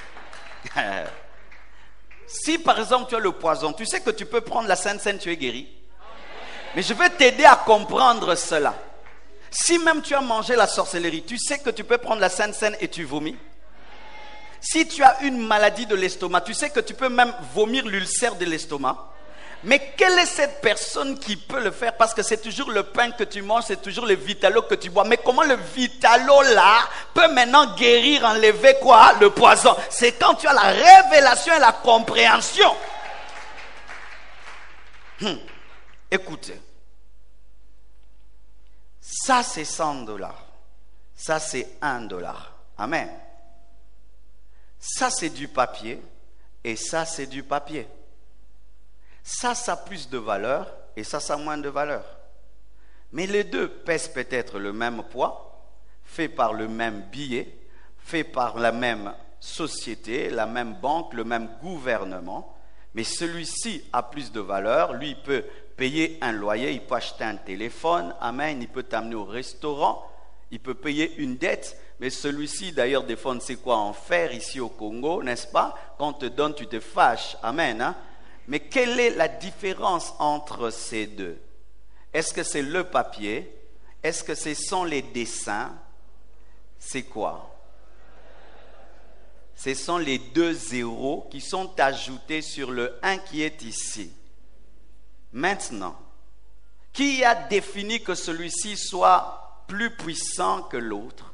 Si par exemple tu as le poison, tu sais que tu peux prendre la Sainte Seine, tu es guéri. Mais je vais t'aider à comprendre cela. Si même tu as mangé la sorcellerie, tu sais que tu peux prendre la Sainte Seine et tu vomis. Si tu as une maladie de l'estomac, tu sais que tu peux même vomir l'ulcère de l'estomac. Mais quelle est cette personne qui peut le faire? Parce que c'est toujours le pain que tu manges, c'est toujours le vitalo que tu bois. Mais comment le vitalo là peut maintenant guérir, enlever quoi? Le poison. C'est quand tu as la révélation et la compréhension. Écoutez. Ça c'est $100. Ça c'est $1. Amen. Ça c'est du papier et ça c'est du papier. Ça a plus de valeur et ça a moins de valeur. Mais les deux pèsent peut-être le même poids, fait par le même billet, fait par la même société, la même banque, le même gouvernement. Mais celui-ci a plus de valeur. Lui, il peut payer un loyer, il peut acheter un téléphone, amen, il peut t'amener au restaurant, il peut payer une dette. Mais celui-ci, d'ailleurs, des fois, on ne sait quoi en faire ici au Congo, n'est-ce pas? Quand on te donne, tu te fâches, amen, hein? Mais quelle est la différence entre ces deux? Est-ce que c'est le papier? Est-ce que ce sont les dessins? C'est quoi? Ce sont les 2 zéros qui sont ajoutés sur le 1 qui est ici. Maintenant, qui a défini que celui-ci soit plus puissant que l'autre?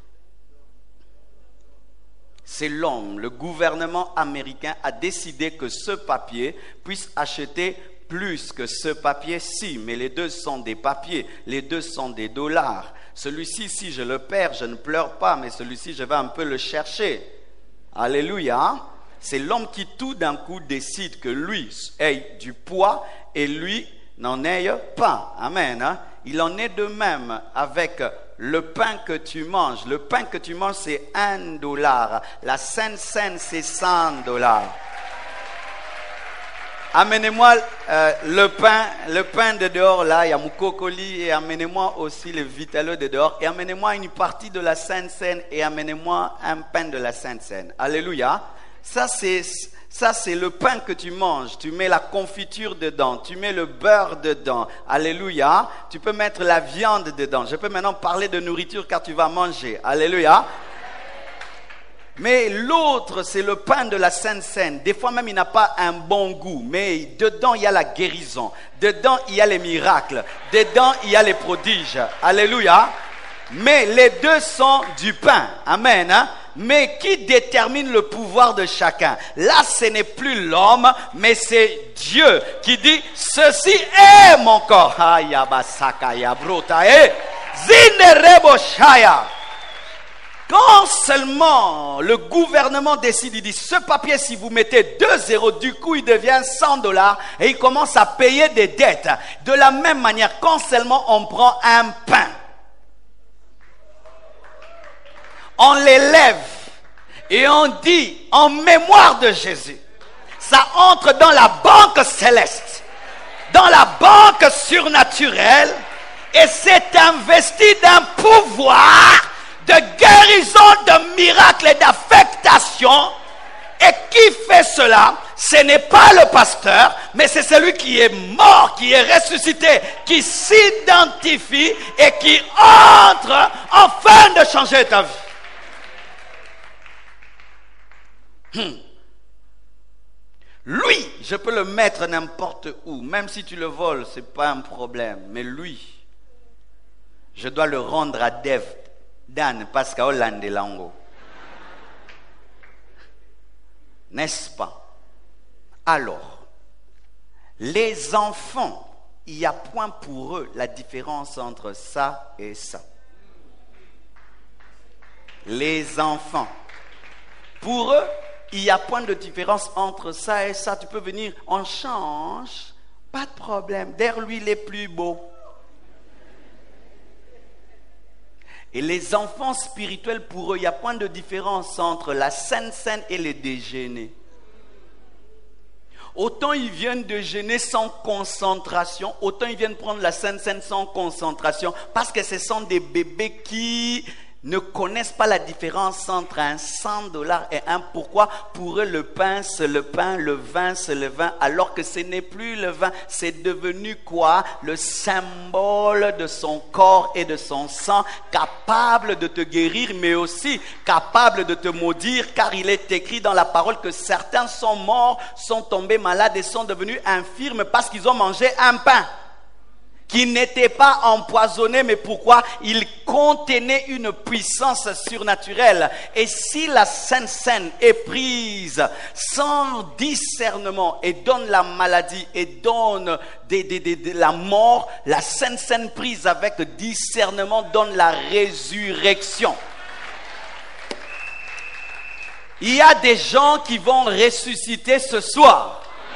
C'est l'homme. Le gouvernement américain a décidé que ce papier puisse acheter plus que ce papier-ci. Mais les deux sont des papiers, les deux sont des dollars. Celui-ci, si je le perds, je ne pleure pas, mais celui-ci, je vais un peu le chercher. Alléluia. C'est l'homme qui tout d'un coup décide que lui ait du poids et lui n'en ait pas. Amen. Hein? Il en est de même avec le pain que tu manges. Le pain que tu manges, c'est $1. La Sainte Seine, c'est $100. Amenez-moi le pain de dehors là, il y a mon cocoli, et amenez-moi aussi le vitalo de dehors, et amenez-moi une partie de la Sainte Seine, et amenez-moi un pain de la Sainte Seine. Alléluia. Ça c'est le pain que tu manges. Tu mets la confiture dedans, tu mets le beurre dedans. Alléluia. Tu peux mettre la viande dedans. Je peux maintenant parler de nourriture car tu vas manger. Alléluia. Mais l'autre, c'est le pain de la Sainte Seine. Des fois même, il n'a pas un bon goût. Mais dedans, il y a la guérison. Dedans, il y a les miracles. Dedans, il y a les prodiges. Alléluia. Mais les deux sont du pain. Amen. Hein? Mais qui détermine le pouvoir de chacun? Là, ce n'est plus l'homme, mais c'est Dieu qui dit, ceci est mon corps. Quand seulement le gouvernement décide, il dit, ce papier, si vous mettez 2 zéros, du coup, il devient $100 et il commence à payer des dettes. De la même manière, quand seulement on prend un pain, on l'élève et on dit en mémoire de Jésus. Ça entre dans la banque céleste. dans la banque surnaturelle et s'est investi d'un pouvoir de guérison, de miracles et d'affectation. Et qui fait cela? Ce n'est pas le pasteur, mais c'est celui qui est mort, qui est ressuscité, qui s'identifie et qui entre afin de changer ta vie. Lui, je peux le mettre n'importe où, même si tu le voles, ce n'est pas un problème. Mais lui, je dois le rendre à Dev, Dan, parce qu'à Hollande et Lango. N'est-ce pas? Alors, les enfants, il n'y a point pour eux la différence entre ça et ça. Les enfants, pour eux, il n'y a point de différence entre ça et ça. Tu peux venir, on change, pas de problème. D'ailleurs, lui, il est plus beau. Et les enfants spirituels, pour eux, il n'y a point de différence entre la Sainte Seine et les déjeuners. Autant ils viennent déjeuner sans concentration, autant ils viennent prendre la Sainte Seine sans concentration, parce que ce sont des bébés qui ne connaissent pas la différence entre un $100 et un. Pourquoi? Pour eux, le pain, c'est le pain, le vin, c'est le vin, alors que ce n'est plus le vin. C'est devenu quoi? Le symbole de son corps et de son sang, capable de te guérir, mais aussi capable de te maudire, car il est écrit dans la parole que certains sont morts, sont tombés malades et sont devenus infirmes parce qu'ils ont mangé un pain qui n'était pas empoisonné, mais pourquoi? Il contenait une puissance surnaturelle. Et si la Sainte Seine est prise sans discernement et donne la maladie et donne la mort, la Sainte Seine prise avec discernement donne la résurrection. Il y a des gens qui vont ressusciter ce soir.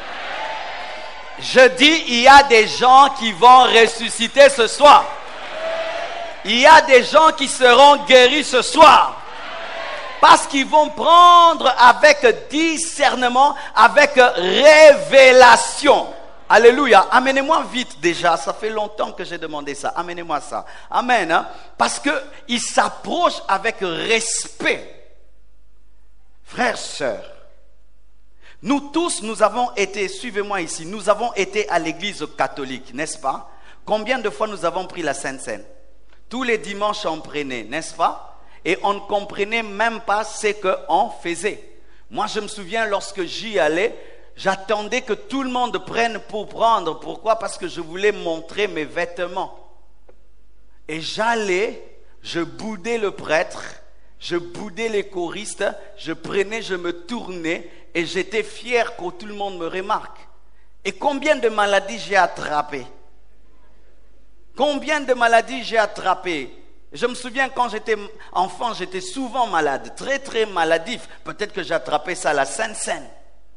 Je dis, il y a des gens qui vont ressusciter ce soir. Il y a des gens qui seront guéris ce soir. Parce qu'ils vont prendre avec discernement, avec révélation. Alléluia. Amenez-moi vite déjà. Ça fait longtemps que j'ai demandé ça. Amenez-moi ça. Amen. Hein? Parce qu'ils s'approchent avec respect. Frères, sœurs. Nous tous, nous avons été, suivez-moi ici, nous avons été à l'église catholique, n'est-ce pas? Combien de fois nous avons pris la Sainte Seine? Tous les dimanches on prenait, n'est-ce pas? Et on ne comprenait même pas ce qu'on faisait. Moi je me souviens lorsque j'y allais, j'attendais que tout le monde prenne pour prendre. Pourquoi? Parce que je voulais montrer mes vêtements. Et j'allais, je boudais le prêtre, je boudais les choristes, je prenais, je me tournais et j'étais fier que tout le monde me remarque. Et combien de maladies j'ai attrapées? Combien de maladies j'ai attrapées? Je me souviens quand j'étais enfant, j'étais souvent malade, très très maladif. Peut-être que j'ai attrapé ça à la Sainte Seine.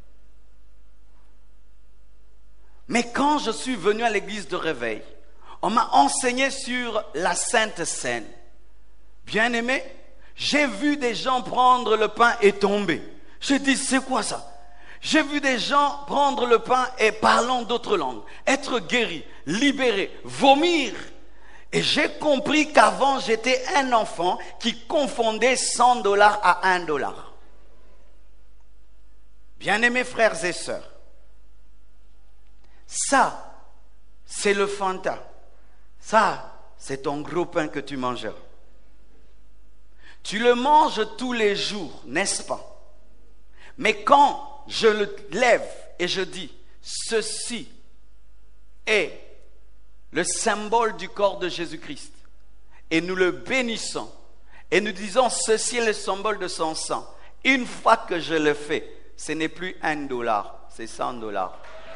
Mais quand je suis venu à l'église de réveil, on m'a enseigné sur la Sainte Seine. Bien aimé, j'ai vu des gens prendre le pain et tomber. J'ai dit, c'est quoi ça? J'ai vu des gens prendre le pain et parlant d'autres langues, être guéris, libérés, vomir. Et j'ai compris qu'avant, j'étais un enfant qui confondait $100 à $1. Bien-aimés frères et sœurs, ça, c'est le Fanta. Ça, c'est ton gros pain que tu mangeras. Tu le manges tous les jours, n'est-ce pas? Mais quand je le lève et je dis, ceci est le symbole du corps de Jésus-Christ, et nous le bénissons, et nous disons, ceci est le symbole de son sang. Une fois que je le fais, ce n'est plus $1, c'est $100.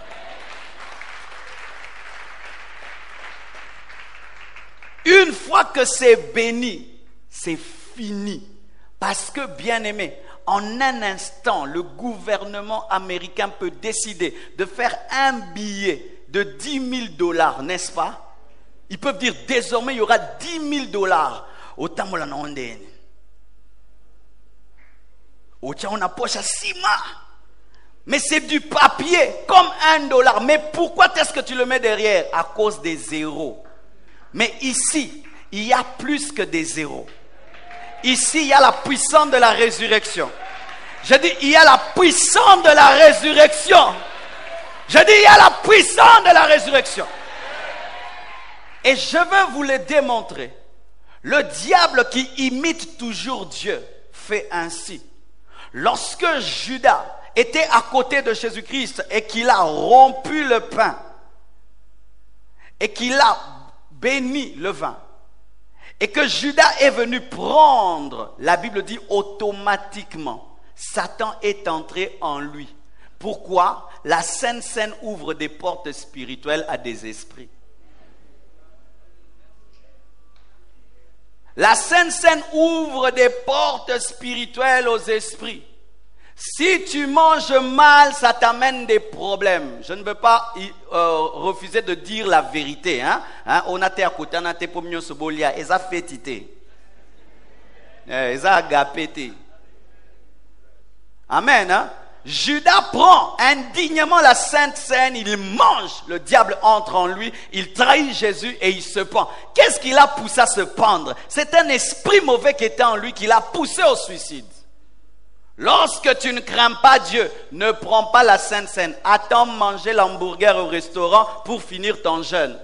Une fois que c'est béni, c'est fini. Parce que, bien aimé, en un instant, le gouvernement américain peut décider de faire un billet de $10,000, n'est-ce pas? Ils peuvent dire désormais il y aura $10,000 au Tamola Nondene. Au Tchaona Pocha Sima. Mais c'est du papier, comme $1. Mais pourquoi est-ce que tu le mets derrière? À cause des zéros. Mais ici, il y a plus que des zéros. Ici, il y a la puissance de la résurrection. Je dis, il y a la puissance de la résurrection. Je dis, il y a la puissance de la résurrection. Et je veux vous le démontrer. Le diable qui imite toujours Dieu fait ainsi. Lorsque Judas était à côté de Jésus-Christ et qu'il a rompu le pain et qu'il a béni le vin et que Judas est venu prendre, la Bible dit automatiquement, Satan est entré en lui. Pourquoi? La Sainte Seine ouvre des portes spirituelles à des esprits. La Sainte Seine ouvre des portes spirituelles aux esprits. Si tu manges mal, ça t'amène des problèmes. Je ne veux pas refuser de dire la vérité. On a été à côté, on a été pour mieux se bolia. Ils ont fait titer. Ils ont agapé. Amen. Judas prend indignement la Sainte Seine, il mange, le diable entre en lui, il trahit Jésus et il se pend. Qu'est-ce qui l'a poussé à se pendre? C'est un esprit mauvais qui était en lui qui l'a poussé au suicide. Lorsque tu ne crains pas Dieu, ne prends pas la Sainte Seine. Attends manger l'hamburger au restaurant pour finir ton jeûne.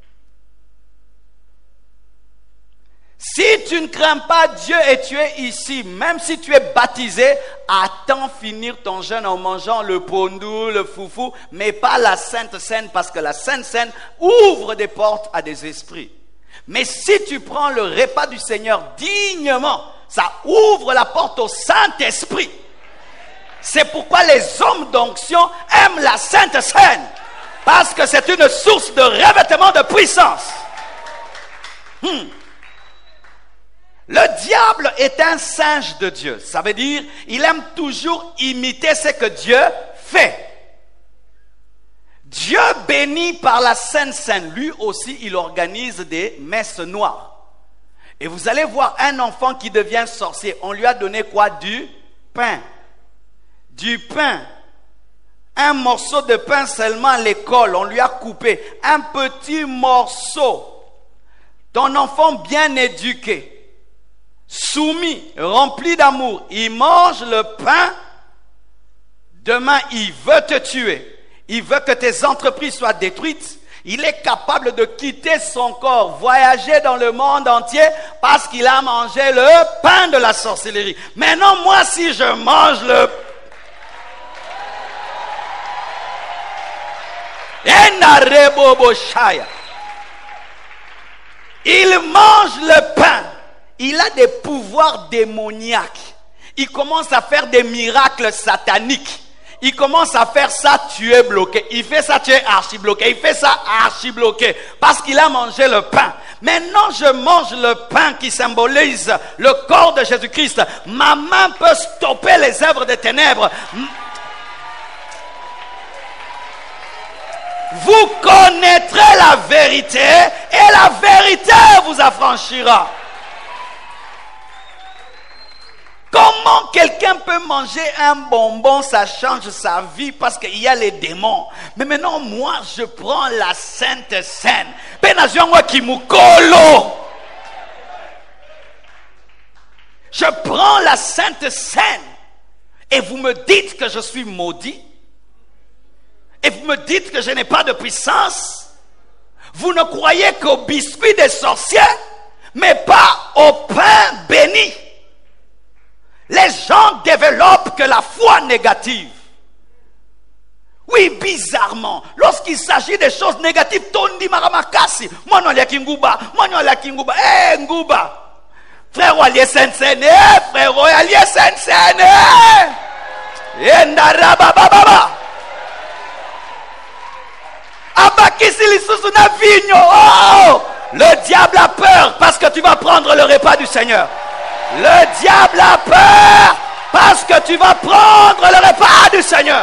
Si tu ne crains pas Dieu et tu es ici, même si tu es baptisé, attends finir ton jeûne en mangeant le pondou, le foufou, mais pas la Sainte Seine, parce que la Sainte Seine ouvre des portes à des esprits. Mais si tu prends le repas du Seigneur dignement, ça ouvre la porte au Saint-Esprit. C'est pourquoi les hommes d'onction aiment la Sainte Seine, parce que c'est une source de revêtement de puissance. Le diable est un singe de Dieu. Ça veut dire, il aime toujours imiter ce que Dieu fait. Dieu bénit par la Sainte Seine. Lui aussi, il organise des messes noires. Et vous allez voir un enfant qui devient sorcier. On lui a donné quoi? Du pain. Du pain. Un morceau de pain seulement à l'école. On lui a coupé. Un petit morceau. Ton enfant bien éduqué, soumis, rempli d'amour, il mange le pain. Demain, il veut te tuer. Il veut que tes entreprises soient détruites. Il est capable de quitter son corps, voyager dans le monde entier parce qu'il a mangé le pain de la sorcellerie. Maintenant, moi, si je mange le... Il mange le pain. Il a des pouvoirs démoniaques. Il commence à faire des miracles sataniques. Il commence à faire ça, tu es bloqué. Il fait ça, tu es archi bloqué. Il fait ça, archi bloqué. Parce qu'il a mangé le pain. Maintenant, je mange le pain qui symbolise le corps de Jésus-Christ. Ma main peut stopper les œuvres des ténèbres. Vous connaîtrez la vérité et la vérité vous affranchira. Comment quelqu'un peut manger un bonbon, ça change sa vie parce qu'il y a les démons. Mais maintenant, moi, je prends la Sainte Seine. Je prends la Sainte Seine. Et vous me dites que je suis maudit. Et vous me dites que je n'ai pas de puissance. Vous ne croyez qu'au biscuit des sorciers, mais pas au pain béni. Les gens développent que la foi négative. Oui, bizarrement, lorsqu'il s'agit des choses négatives, Tondi Maramakasi, Monolia Kinguba, Nguba, frère Walié Sensene, frère Walié Sensene, Endarabababa, Abakisi Lissusuna Vigno, oh, le diable a peur parce que tu vas prendre le repas du Seigneur. Le diable a peur parce que tu vas prendre le repas du Seigneur.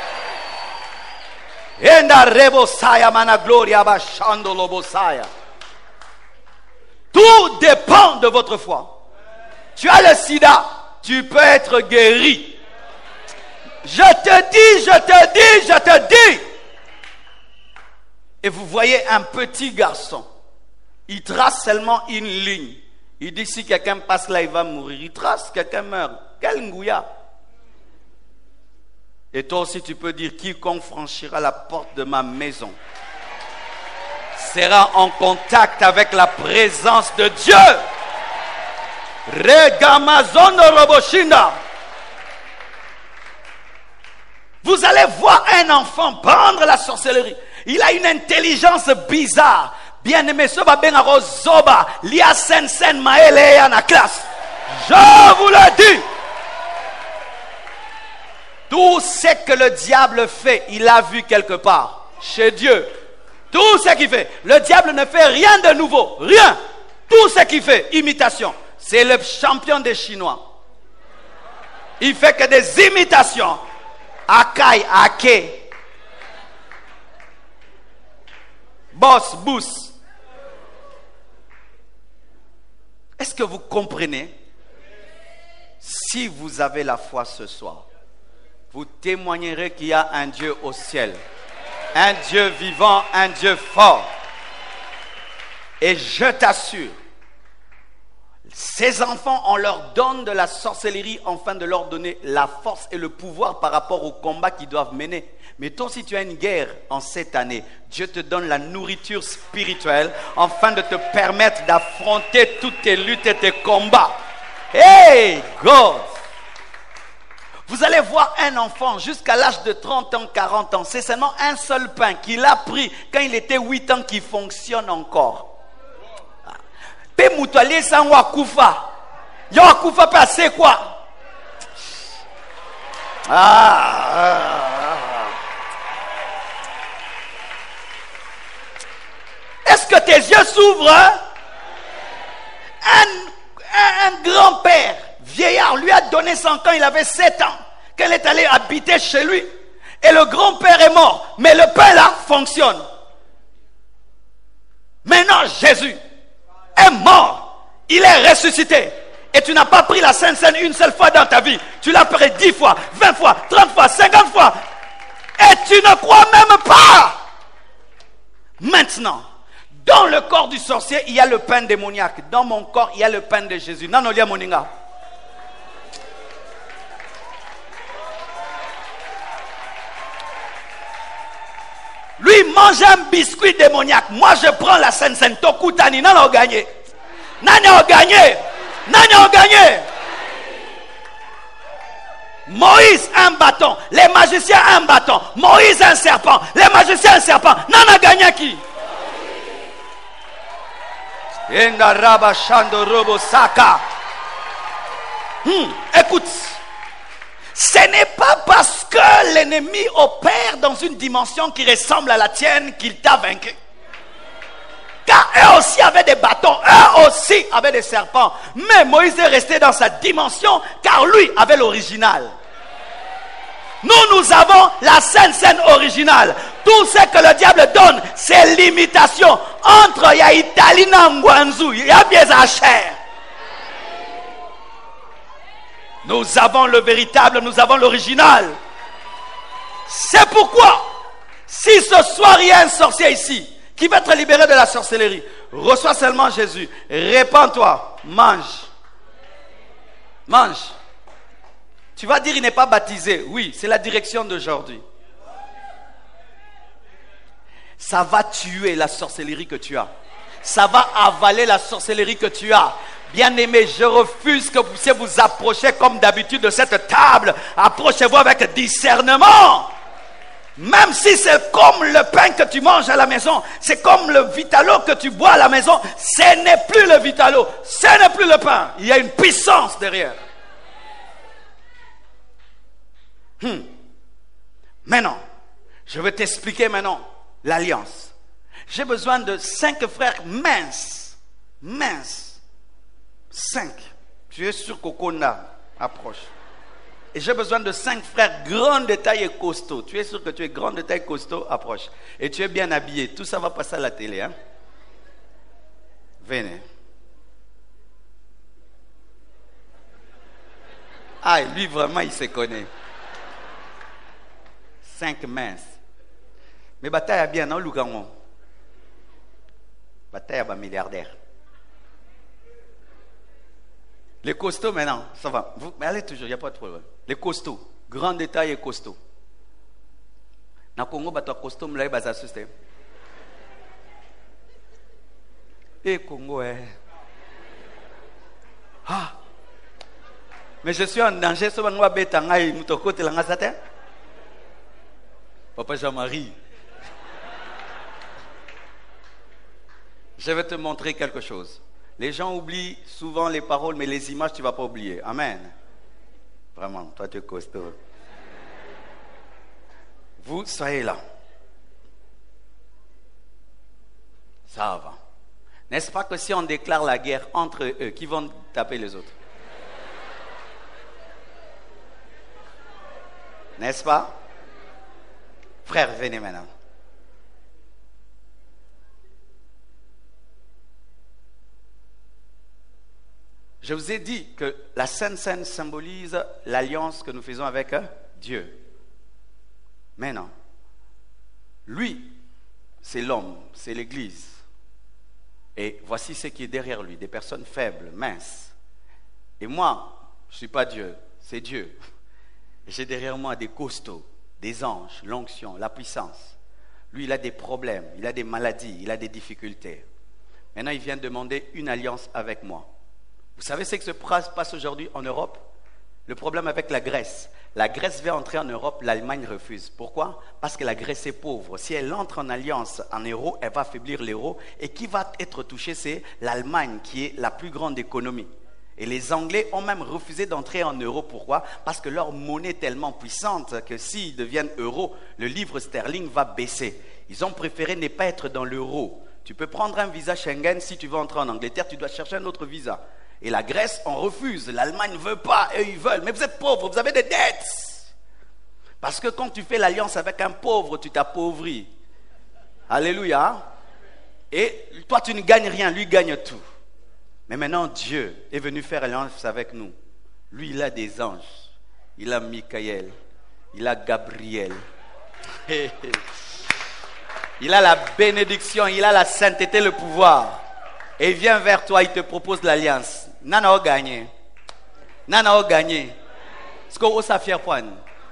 Tout dépend de votre foi. Tu as le sida, tu peux être guéri. Je te dis, je te dis, je te dis. Et vous voyez un petit garçon. Il trace seulement une ligne. Il dit si quelqu'un passe là, il va mourir. Il trace, quelqu'un meurt. Quel ngouya. Et toi aussi tu peux dire, quiconque franchira la porte de ma maison sera en contact avec la présence de Dieu. Regamazon roboshinda. Vous allez voir un enfant prendre la sorcellerie. Il a une intelligence bizarre. Bien-aimé, ce va bien à Zoba, lia sen maele à la classe. Je vous le dis. Tout ce que le diable fait, il l'a vu quelque part. Chez Dieu. Tout ce qu'il fait. Le diable ne fait rien de nouveau. Rien. Tout ce qu'il fait, imitation. C'est le champion des Chinois. Il fait que des imitations. Akai, Ake. Boss, Bous. Est-ce que vous comprenez? Si vous avez la foi ce soir, vous témoignerez qu'il y a un Dieu au ciel. Un Dieu vivant, un Dieu fort. Et je t'assure, ces enfants, on leur donne de la sorcellerie afin de leur donner la force et le pouvoir par rapport au combat qu'ils doivent mener. Mais toi, si tu as une guerre en cette année, Dieu te donne la nourriture spirituelle afin de te permettre d'affronter toutes tes luttes et tes combats. Hey, God! Vous allez voir un enfant jusqu'à l'âge de 30 ans, 40 ans. C'est seulement un seul pain qu'il a pris quand il était 8 ans qui fonctionne encore. Pe mutualier sans wakufa. Yo wakufa pa c'est quoi? Est-ce que tes yeux s'ouvrent? Hein? Un grand-père, vieillard, lui a donné 100 ans, il avait 7 ans. Quand il est allé habiter chez lui, et le grand-père est mort. Mais le pain là fonctionne. Maintenant, Jésus est mort. Il est ressuscité. Et tu n'as pas pris la Sainte Seine une seule fois dans ta vie. Tu l'as pris 10 fois, 20 fois, 30 fois, 50 fois. Et tu ne crois même pas. Maintenant, dans le corps du sorcier, il y a le pain démoniaque. Dans mon corps, il y a le pain de Jésus. Nanolia Moninga. Lui mange un biscuit démoniaque. Moi, je prends la Sainte Seine. Tokutani, non, on a gagné. Nani a gagné. Nani a gagné. Moïse, un bâton. Les magiciens, un bâton. Moïse, un serpent. Les magiciens, un serpent. Nani a gagné qui? Écoute. Ce n'est pas parce que l'ennemi opère dans une dimension qui ressemble à la tienne qu'il t'a vaincu. Car eux aussi avaient des bâtons, eux aussi avaient des serpents. Mais Moïse est resté dans sa dimension car lui avait l'original. Nous avons la Sainte Seine originale. Tout ce que le diable donne, c'est l'imitation. Entre Yaïtali et Ngwanzu, il y a bien sa chair. Nous avons le véritable, nous avons l'original. C'est pourquoi, si ce soir il y a un sorcier ici qui va être libéré de la sorcellerie, reçois seulement Jésus. Répands-toi, mange. Mange. Tu vas dire il n'est pas baptisé. Oui, c'est la direction d'aujourd'hui. Ça va tuer la sorcellerie que tu as. Ça va avaler la sorcellerie que tu as. Bien-aimé, je refuse que vous puissiez vous approcher comme d'habitude de cette table. Approchez-vous avec discernement. Même si c'est comme le pain que tu manges à la maison, c'est comme le vitalo que tu bois à la maison, ce n'est plus le vitalo, ce n'est plus le pain. Il y a une puissance derrière. Maintenant, je vais t'expliquer maintenant l'alliance. J'ai besoin de 5 frères minces. 5. Tu es sur Kokona. Approche. Et j'ai besoin de 5 frères grands de taille et costauds. Tu es sûr que tu es grand de taille costaud? Approche. Et tu es bien habillé. Tout ça va passer à la télé. Hein? Venez. Ah, lui vraiment il se connaît. 5 minces. Mais bataille a bien, non, Lugango? Bataille a milliardaire. Les costauds maintenant, ça va. Mais allez toujours, il n'y a pas de problème. Les costauds, grand détail et costauds. Dans le Congo, bateau costaud, me l'a basé sur système. Et Congo, ah! Mais je suis en danger, ce que je vais Papa Jean-Marie. Je vais te montrer quelque chose. Les gens oublient souvent les paroles, mais les images, tu ne vas pas oublier. Amen. Vraiment, toi, tu es costaud. Vous, soyez là. Ça va. N'est-ce pas que si on déclare la guerre entre eux, qui vont taper les autres? N'est-ce pas? Frère, venez maintenant. Je vous ai dit que la Sainte Seine symbolise l'alliance que nous faisons avec Dieu. Maintenant, lui, c'est l'homme, c'est l'Église. Et voici ce qui est derrière lui, des personnes faibles, minces. Et moi, je ne suis pas Dieu, c'est Dieu. Et j'ai derrière moi des costauds, des anges, l'onction, la puissance. Lui, il a des problèmes, il a des maladies, il a des difficultés. Maintenant, il vient demander une alliance avec moi. Vous savez ce qui se passe aujourd'hui en Europe? Le problème avec la Grèce. La Grèce veut entrer en Europe, l'Allemagne refuse. Pourquoi? Parce que la Grèce est pauvre. Si elle entre en alliance en euro, elle va affaiblir l'euro. Et qui va être touché, c'est l'Allemagne qui est la plus grande économie. Et les Anglais ont même refusé d'entrer en euro. Pourquoi? Parce que leur monnaie est tellement puissante que s'ils deviennent euro, le livre sterling va baisser. Ils ont préféré ne pas être dans l'euro. Tu peux prendre un visa Schengen, si tu veux entrer en Angleterre, tu dois chercher un autre visa. Et la Grèce, on refuse. L'Allemagne ne veut pas, eux ils veulent. Mais vous êtes pauvres, vous avez des dettes. Parce que quand tu fais l'alliance avec un pauvre, tu t'appauvris. Alléluia. Et toi, tu ne gagnes rien, lui gagne tout. Mais maintenant, Dieu est venu faire alliance avec nous. Lui, il a des anges. Il a Michael. Il a Gabriel. Il a la bénédiction, il a la sainteté, le pouvoir. Et il vient vers toi, il te propose l'alliance. Nana a gagné. Nana a gagné. Est-ce que vous savez faire point?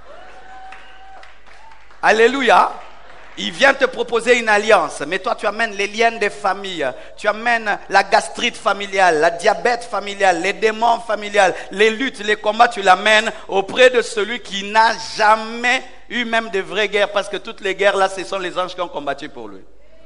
Alléluia. Il vient te proposer une alliance. Mais toi, tu amènes les liens des familles. Tu amènes la gastrite familiale, la diabète familiale, les démons familiales, les luttes, les combats. Tu l'amènes auprès de celui qui n'a jamais eu même de vraies guerres. Parce que toutes les guerres, là, ce sont les anges qui ont combattu pour lui.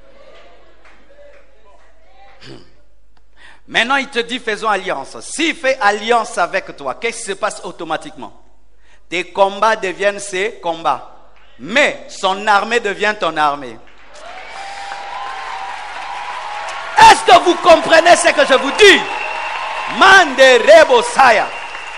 Maintenant, il te dit, faisons alliance. S'il fait alliance avec toi, qu'est-ce qui se passe automatiquement? Tes combats deviennent ses combats. Mais son armée devient ton armée. Est-ce que vous comprenez ce que je vous dis? Manderebo Saya.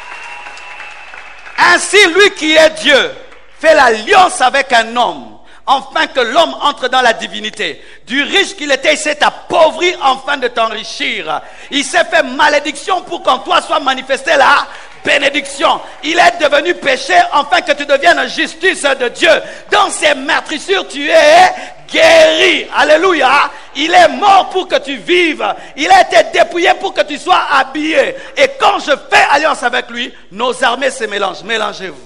Ainsi, lui qui est Dieu fait l'alliance avec un homme, afin que l'homme entre dans la divinité. Du riche qu'il était, il s'est appauvri afin de t'enrichir. Il s'est fait malédiction pour qu'en toi soit manifestée la bénédiction. Il est devenu péché afin que tu deviennes justice de Dieu. Dans ses meurtrissures, tu es guéri. Alléluia. Il est mort pour que tu vives. Il a été dépouillé pour que tu sois habillé. Et quand je fais alliance avec lui, nos armées se mélangent. Mélangez-vous.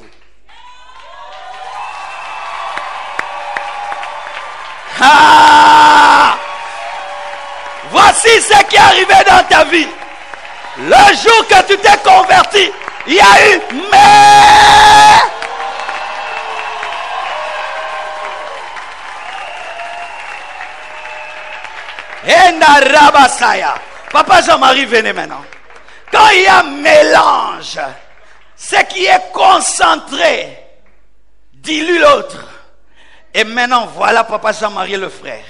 Ah! Voici ce qui est arrivé dans ta vie. Le jour que tu t'es converti, il y a eu mais. Papa Jean-Marie, venez maintenant. Quand il y a mélange, ce qui est concentré dilue l'autre. Et maintenant, voilà Papa Jean-Marie le frère.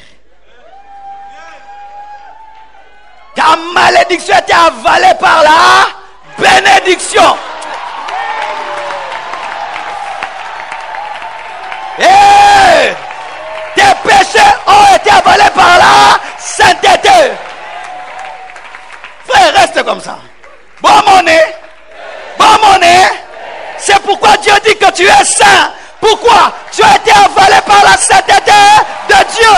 Ta malédiction était avalée par la bénédiction. Et tes péchés ont été avalés par la sainteté. Frère, reste comme ça. Bon monnaie. C'est pourquoi Dieu dit que tu es saint. Pourquoi? Tu as été avalé par la sainteté de Dieu.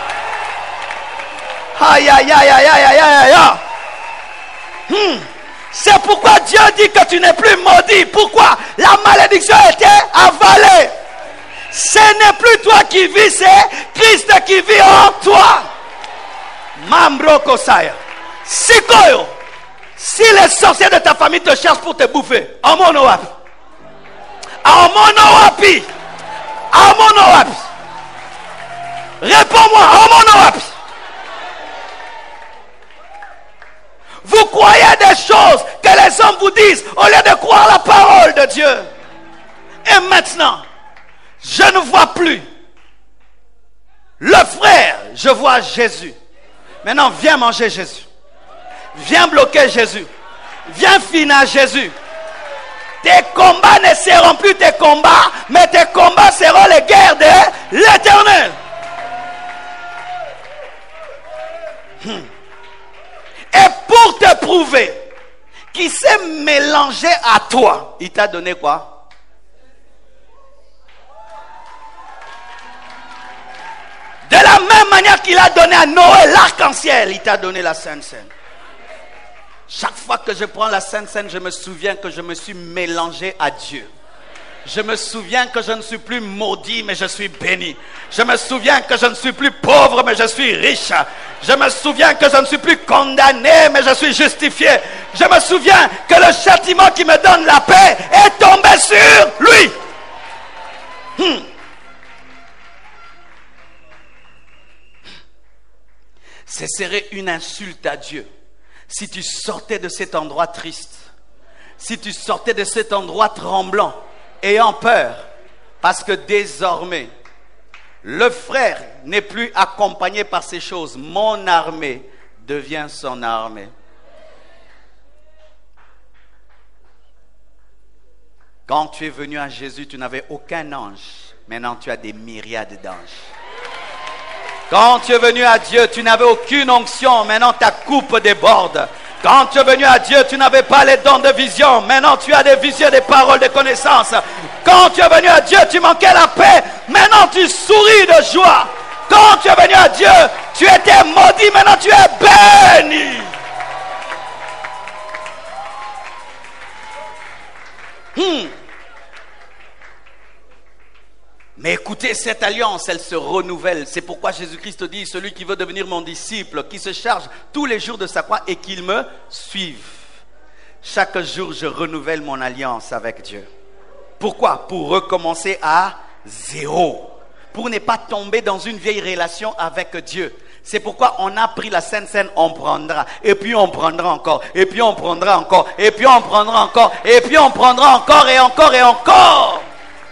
Aïe, aïe, aïe, aïe, aïe, aïe, aïe. C'est pourquoi Dieu dit que tu n'es plus maudit. Pourquoi? La malédiction a été avalée. Ce n'est plus toi qui vis, c'est Christ qui vit en toi. Mambro Kosaya. Sikoyo. Si les sorciers de ta famille te cherchent pour te bouffer, Amono wapi. Amono wapi. Amono wapi. Réponds-moi, Amono wapi. Vous croyez des choses que les hommes vous disent au lieu de croire la parole de Dieu. Et maintenant, je ne vois plus le frère, je vois Jésus. Maintenant, viens manger Jésus. Viens bloquer Jésus. Viens finir Jésus. Tes combats ne seront plus tes combats, mais tes combats seront les guerres de l'Éternel. Et pour te prouver qu'il s'est mélangé à toi, il t'a donné quoi? De la même manière qu'il a donné à Noé l'arc-en-ciel, il t'a donné la Sainte Seine. Chaque fois que je prends la Sainte Seine, je me souviens que je me suis mélangé à Dieu. Je me souviens que je ne suis plus maudit, mais je suis béni. Je me souviens que je ne suis plus pauvre, mais je suis riche. Je me souviens que je ne suis plus condamné, mais je suis justifié. Je me souviens que le châtiment qui me donne la paix est tombé sur lui. Ce serait une insulte à Dieu si tu sortais de cet endroit triste, si tu sortais de cet endroit tremblant, ayant peur, parce que désormais, le frère n'est plus accompagné par ces choses. Mon armée devient son armée. Quand tu es venu à Jésus, tu n'avais aucun ange. Maintenant, tu as des myriades d'anges. Quand tu es venu à Dieu, tu n'avais aucune onction. Maintenant, ta coupe déborde. Quand tu es venu à Dieu, tu n'avais pas les dons de vision. Maintenant, tu as des visions, des paroles, des connaissances. Quand tu es venu à Dieu, tu manquais la paix. Maintenant, tu souris de joie. Quand tu es venu à Dieu, tu étais maudit. Maintenant, tu es béni. Mais écoutez, cette alliance, elle se renouvelle. C'est pourquoi Jésus-Christ dit, celui qui veut devenir mon disciple, qui se charge tous les jours de sa croix et qu'il me suive. Chaque jour, je renouvelle mon alliance avec Dieu. Pourquoi? Pour recommencer à zéro. Pour ne pas tomber dans une vieille relation avec Dieu. C'est pourquoi on a pris la Sainte Seine, on prendra. Et puis on prendra encore. Et puis on prendra encore. Et puis on prendra encore. Et puis on prendra encore et encore et encore.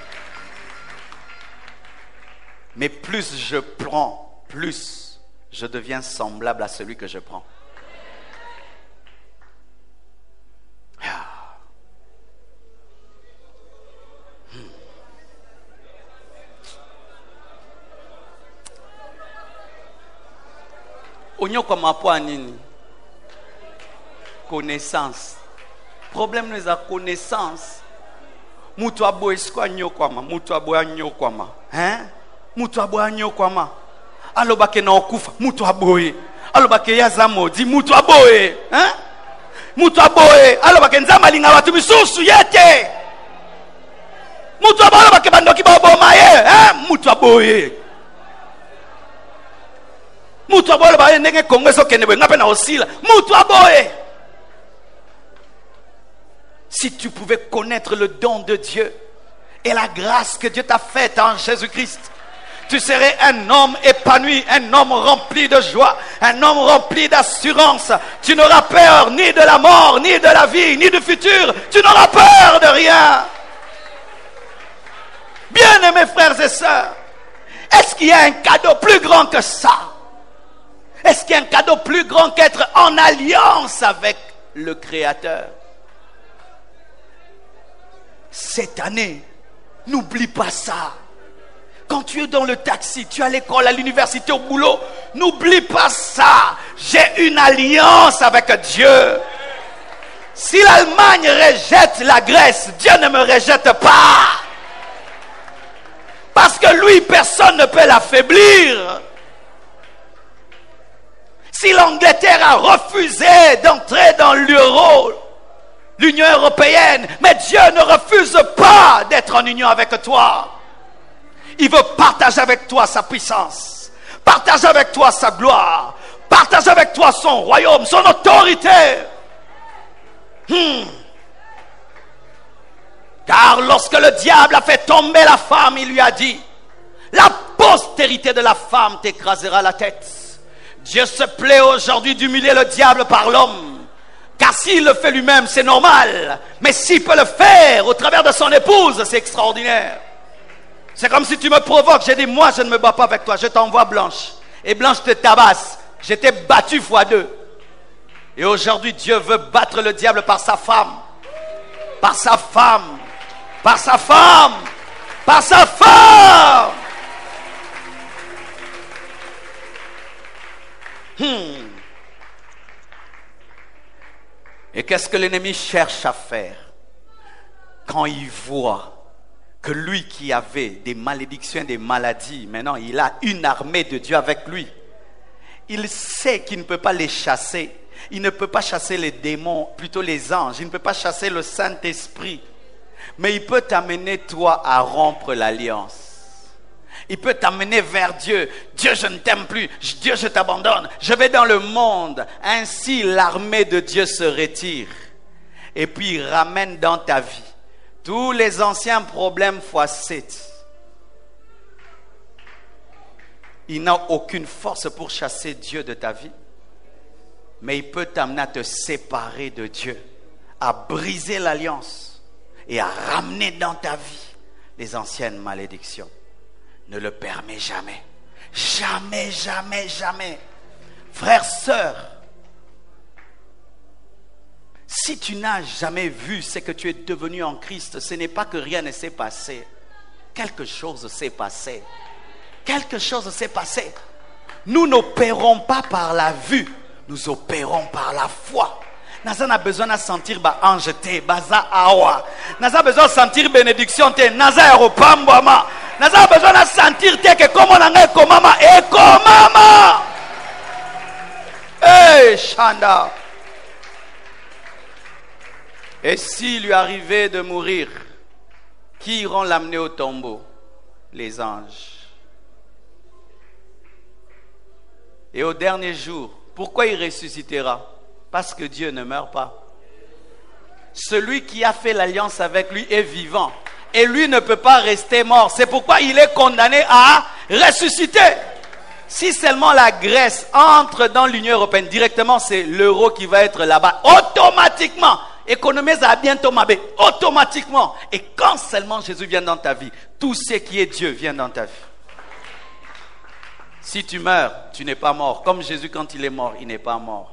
Mais plus je prends, plus je deviens semblable à celui que je prends. Onyo kwa mapwa nini? Connaissance. Problème nous a connaissance. Mutu abo esko anyo kwa ma. Mutu abo anyo kwa ma. Hein? Mutu abo anyo kwa ma. Alobake na okufa. Mutu aboye. Alobake yaza modi. Mutu aboye. Hein? Mutu aboye. Alobake nzama linga watu misusu yete. Mutu abo alobake bandoki babo maye. Hein? Mutu aboye. Mutu aboye alobake nenge kongreso kenebe. Ngape na osila. Mutu aboye. Si tu pouvais connaître le don de Dieu et la grâce que Dieu t'a faite en Jésus-Christ, tu serais un homme épanoui, un homme rempli de joie, un homme rempli d'assurance. Tu n'auras peur ni de la mort, ni de la vie, ni du futur. Tu n'auras peur de rien. Bien-aimés frères et sœurs, est-ce qu'il y a un cadeau plus grand que ça? Est-ce qu'il y a un cadeau plus grand qu'être en alliance avec le Créateur? Cette année, n'oublie pas ça. Quand tu es dans le taxi, tu es à l'école, à l'université, au boulot, n'oublie pas ça. J'ai une alliance avec Dieu. Si l'Allemagne rejette la Grèce, Dieu ne me rejette pas. Parce que lui, personne ne peut l'affaiblir. Si l'Angleterre a refusé d'entrer dans l'euro, l'Union européenne, mais Dieu ne refuse pas d'être en union avec toi. Il veut partager avec toi sa puissance, partager avec toi sa gloire, partager avec toi son royaume, son autorité. Car lorsque le diable a fait tomber la femme, il lui a dit: la postérité de la femme t'écrasera la tête. Dieu se plaît aujourd'hui d'humilier le diable par l'homme. Car s'il le fait lui-même, c'est normal. Mais s'il peut le faire au travers de son épouse, c'est extraordinaire. C'est comme si tu me provoques. J'ai dit: moi je ne me bats pas avec toi, je t'envoie Blanche. Et Blanche te tabasse. J'étais battu fois 2. Et aujourd'hui Dieu veut battre le diable par sa femme. Par sa femme. Par sa femme. Par sa femme. Et qu'est-ce que l'ennemi cherche à faire quand il voit que lui qui avait des malédictions, des maladies, maintenant il a une armée de Dieu avec lui. Il sait qu'il ne peut pas les chasser. Il ne peut pas chasser les démons, plutôt les anges. Il ne peut pas chasser le Saint-Esprit. Mais il peut t'amener toi à rompre l'alliance. Il peut t'amener vers Dieu. Dieu, je ne t'aime plus. Dieu, je t'abandonne. Je vais dans le monde. Ainsi, l'armée de Dieu se retire. Et puis, il ramène dans ta vie tous les anciens problèmes fois 7. Il n'a aucune force pour chasser Dieu de ta vie. Mais il peut t'amener à te séparer de Dieu, à briser l'alliance et à ramener dans ta vie les anciennes malédictions. Ne le permets jamais. Jamais, jamais, jamais. Frères, sœurs, si tu n'as jamais vu ce que tu es devenu en Christ, ce n'est pas que rien ne s'est passé. Quelque chose s'est passé. Quelque chose s'est passé. Nous n'opérons pas par la vue, nous opérons par la foi. Naza n'a besoin de sentir ange te, baza awa. Naza a besoin de sentir bénédiction te, naza aéropambama. Naza a besoin de sentir te que comme on a komama et komama. Hey Shanda. Et s'il lui arrivait de mourir, qui iront l'amener au tombeau? Les anges. Et au dernier jour, pourquoi il ressuscitera? Parce que Dieu ne meurt pas. Celui qui a fait l'alliance avec lui est vivant. Et lui ne peut pas rester mort. C'est pourquoi il est condamné à ressusciter. Si seulement la Grèce entre dans l'Union européenne, directement c'est l'euro qui va être là-bas. Automatiquement. Économie a bientôt mabé. Automatiquement. Et quand seulement Jésus vient dans ta vie, tout ce qui est Dieu vient dans ta vie. Si tu meurs, tu n'es pas mort. Comme Jésus, quand il est mort, il n'est pas mort.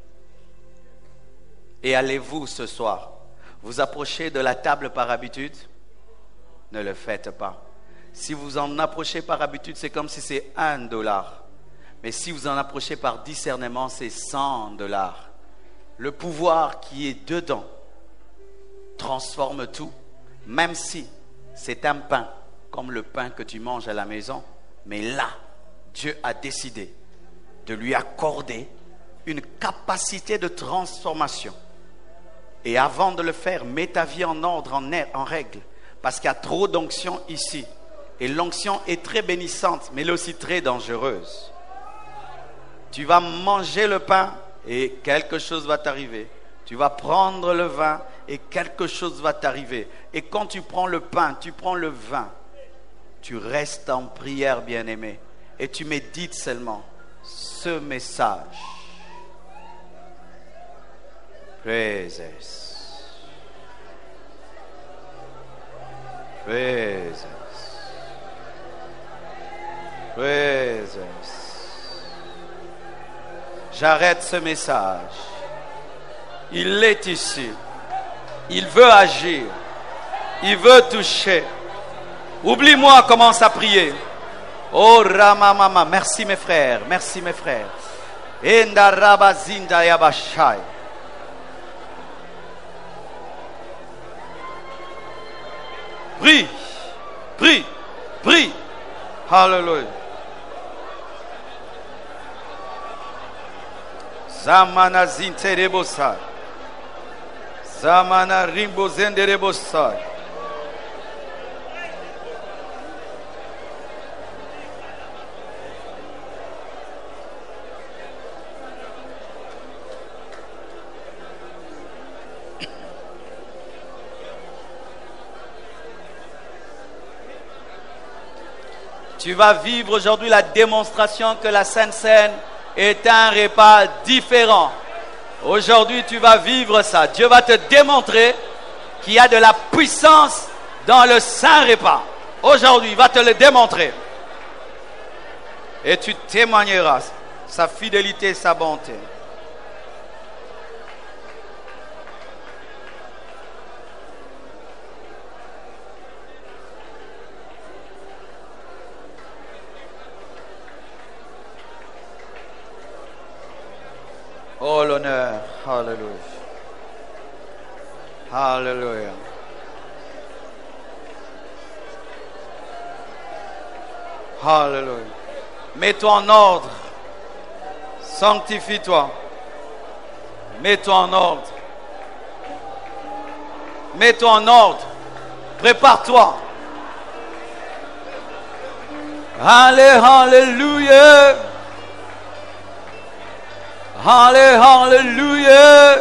Et allez-vous ce soir vous approchez de la table par habitude? Ne le faites pas. Si vous en approchez par habitude, c'est comme si c'est $1. Mais si vous en approchez par discernement, c'est $100. Le pouvoir qui est dedans transforme tout. Même si c'est un pain, comme le pain que tu manges à la maison. Mais là, Dieu a décidé de lui accorder une capacité de transformation. Et avant de le faire, mets ta vie en ordre, en règle. Parce qu'il y a trop d'onction ici. Et l'onction est très bénissante, mais elle est aussi très dangereuse. Tu vas manger le pain et quelque chose va t'arriver. Tu vas prendre le vin et quelque chose va t'arriver. Et quand tu prends le pain, tu prends le vin, tu restes en prière, bien-aimé. Et tu médites seulement ce message. Praises. Praises. Praises. J'arrête ce message. Il est ici. Il veut agir. Il veut toucher. Oublie-moi, commence à prier. Oh Ramamama, merci mes frères, merci mes frères. Enda Rabazinda Yabashai. Prie, prie, prie, Hallelujah. Zamana zinterebosai. Zamana rimbozenderebosai. Tu vas vivre aujourd'hui la démonstration que la Sainte Seine est un repas différent. Aujourd'hui, tu vas vivre ça. Dieu va te démontrer qu'il y a de la puissance dans le Saint Repas. Aujourd'hui, il va te le démontrer. Et tu témoigneras sa fidélité et sa bonté. Oh l'honneur, Alléluia. Alléluia. Alléluia. Mets-toi en ordre. Sanctifie-toi. Mets-toi en ordre. Mets-toi en ordre. Prépare-toi. Alléluia. Alléluia.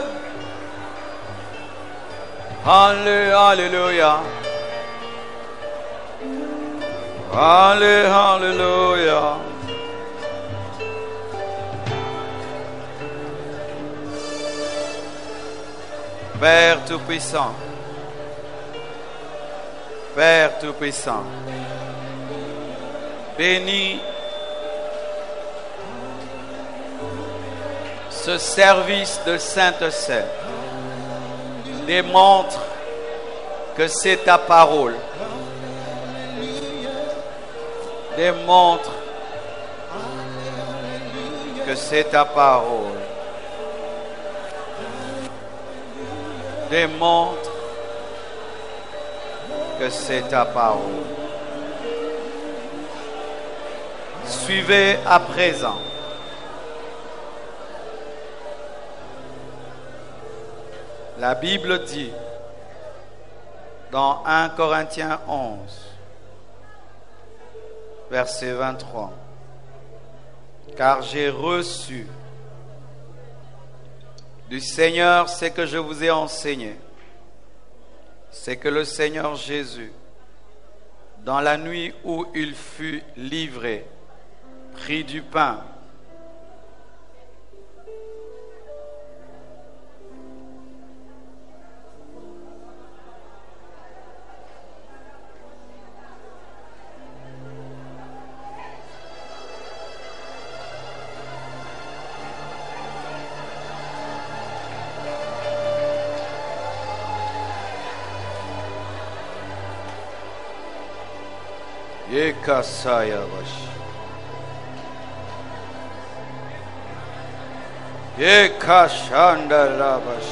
Alléluia. Alléluia. Père Tout-Puissant. Père Tout-Puissant. Bénis ce service de Sainte Seine. Démontre que c'est ta parole. Démontre que c'est ta parole. Démontre que c'est ta parole. Suivez à présent. La Bible dit dans 1 Corinthiens 11, verset 23, car j'ai reçu du Seigneur ce que je vous ai enseigné, c'est que le Seigneur Jésus, dans la nuit où il fut livré, prit du pain. Yekasaya bash. Yekashanda rabash.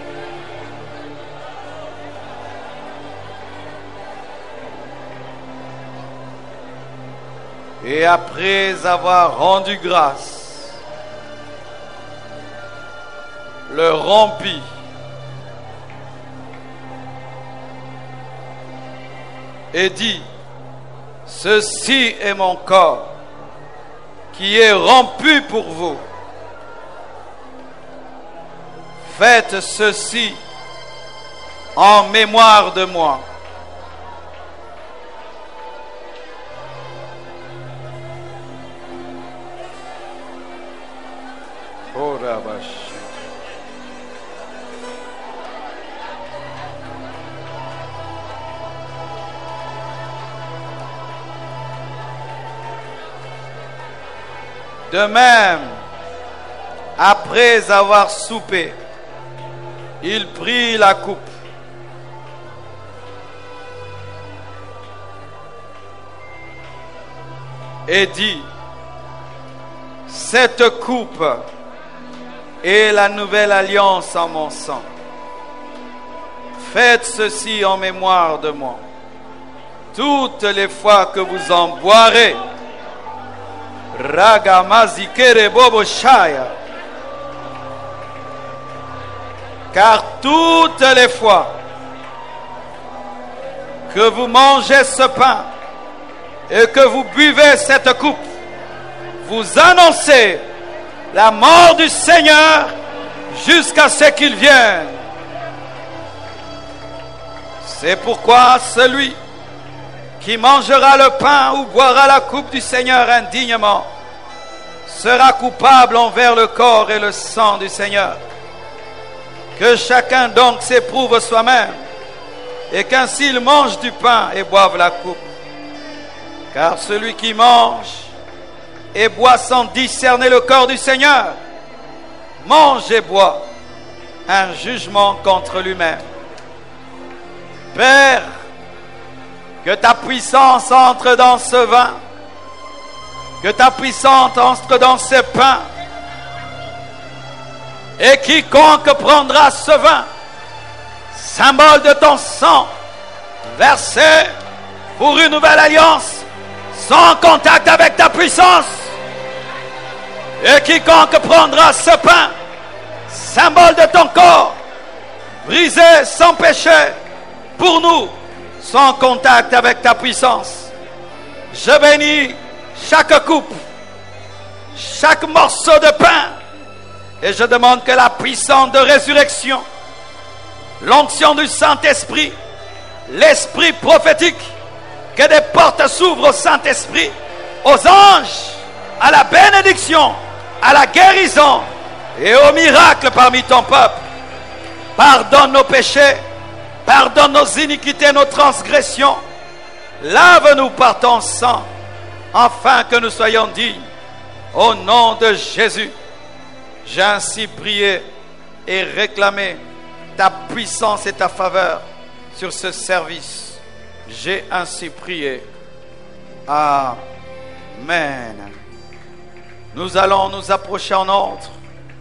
Et après avoir rendu grâce, le rompit et dit: ceci est mon corps qui est rompu pour vous. Faites ceci en mémoire de moi. Oh Rabash. De même, après avoir soupé, il prit la coupe et dit: cette coupe est la nouvelle alliance en mon sang. Faites ceci en mémoire de moi. toutes les fois que vous en boirez. Ragamazikere bobo shaya. Car toutes les fois que vous mangez ce pain et que vous buvez cette coupe, vous annoncez la mort du Seigneur jusqu'à ce qu'il vienne. C'est pourquoi celui qui mangera le pain ou boira la coupe du Seigneur indignement sera coupable envers le corps et le sang du Seigneur. Que chacun donc s'éprouve soi-même, et qu'ainsi il mange du pain et boive la coupe. Car celui qui mange et boit sans discerner le corps du Seigneur mange et boit un jugement contre lui-même. Père, que ta puissance entre dans ce vin, que ta puissance entre dans ce pain, et quiconque prendra ce vin, symbole de ton sang, versé pour une nouvelle alliance, sans contact avec ta puissance, et quiconque prendra ce pain, symbole de ton corps, brisé sans péché, pour nous, sans contact avec ta puissance. Je bénis chaque coupe, chaque morceau de pain, et je demande que la puissance de résurrection, l'onction du Saint-Esprit, l'esprit prophétique, que des portes s'ouvrent au Saint-Esprit, aux anges, à la bénédiction, à la guérison et au miracle parmi ton peuple. Pardonne nos péchés, pardonne nos iniquités, nos transgressions. Lave-nous par ton sang, afin que nous soyons dignes. Au nom de Jésus, j'ai ainsi prié et réclamé ta puissance et ta faveur sur ce service. J'ai ainsi prié. Amen. Nous allons nous approcher en ordre.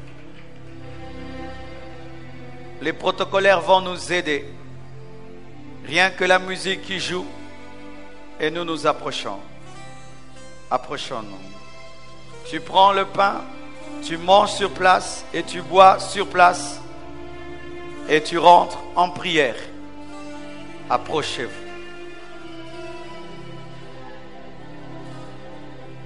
Les protocolaires vont nous aider. Rien que la musique qui joue et nous nous approchons. Approchons-nous. Tu prends le pain, tu manges sur place et tu bois sur place et tu rentres en prière. Approchez-vous.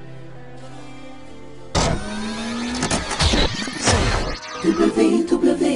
www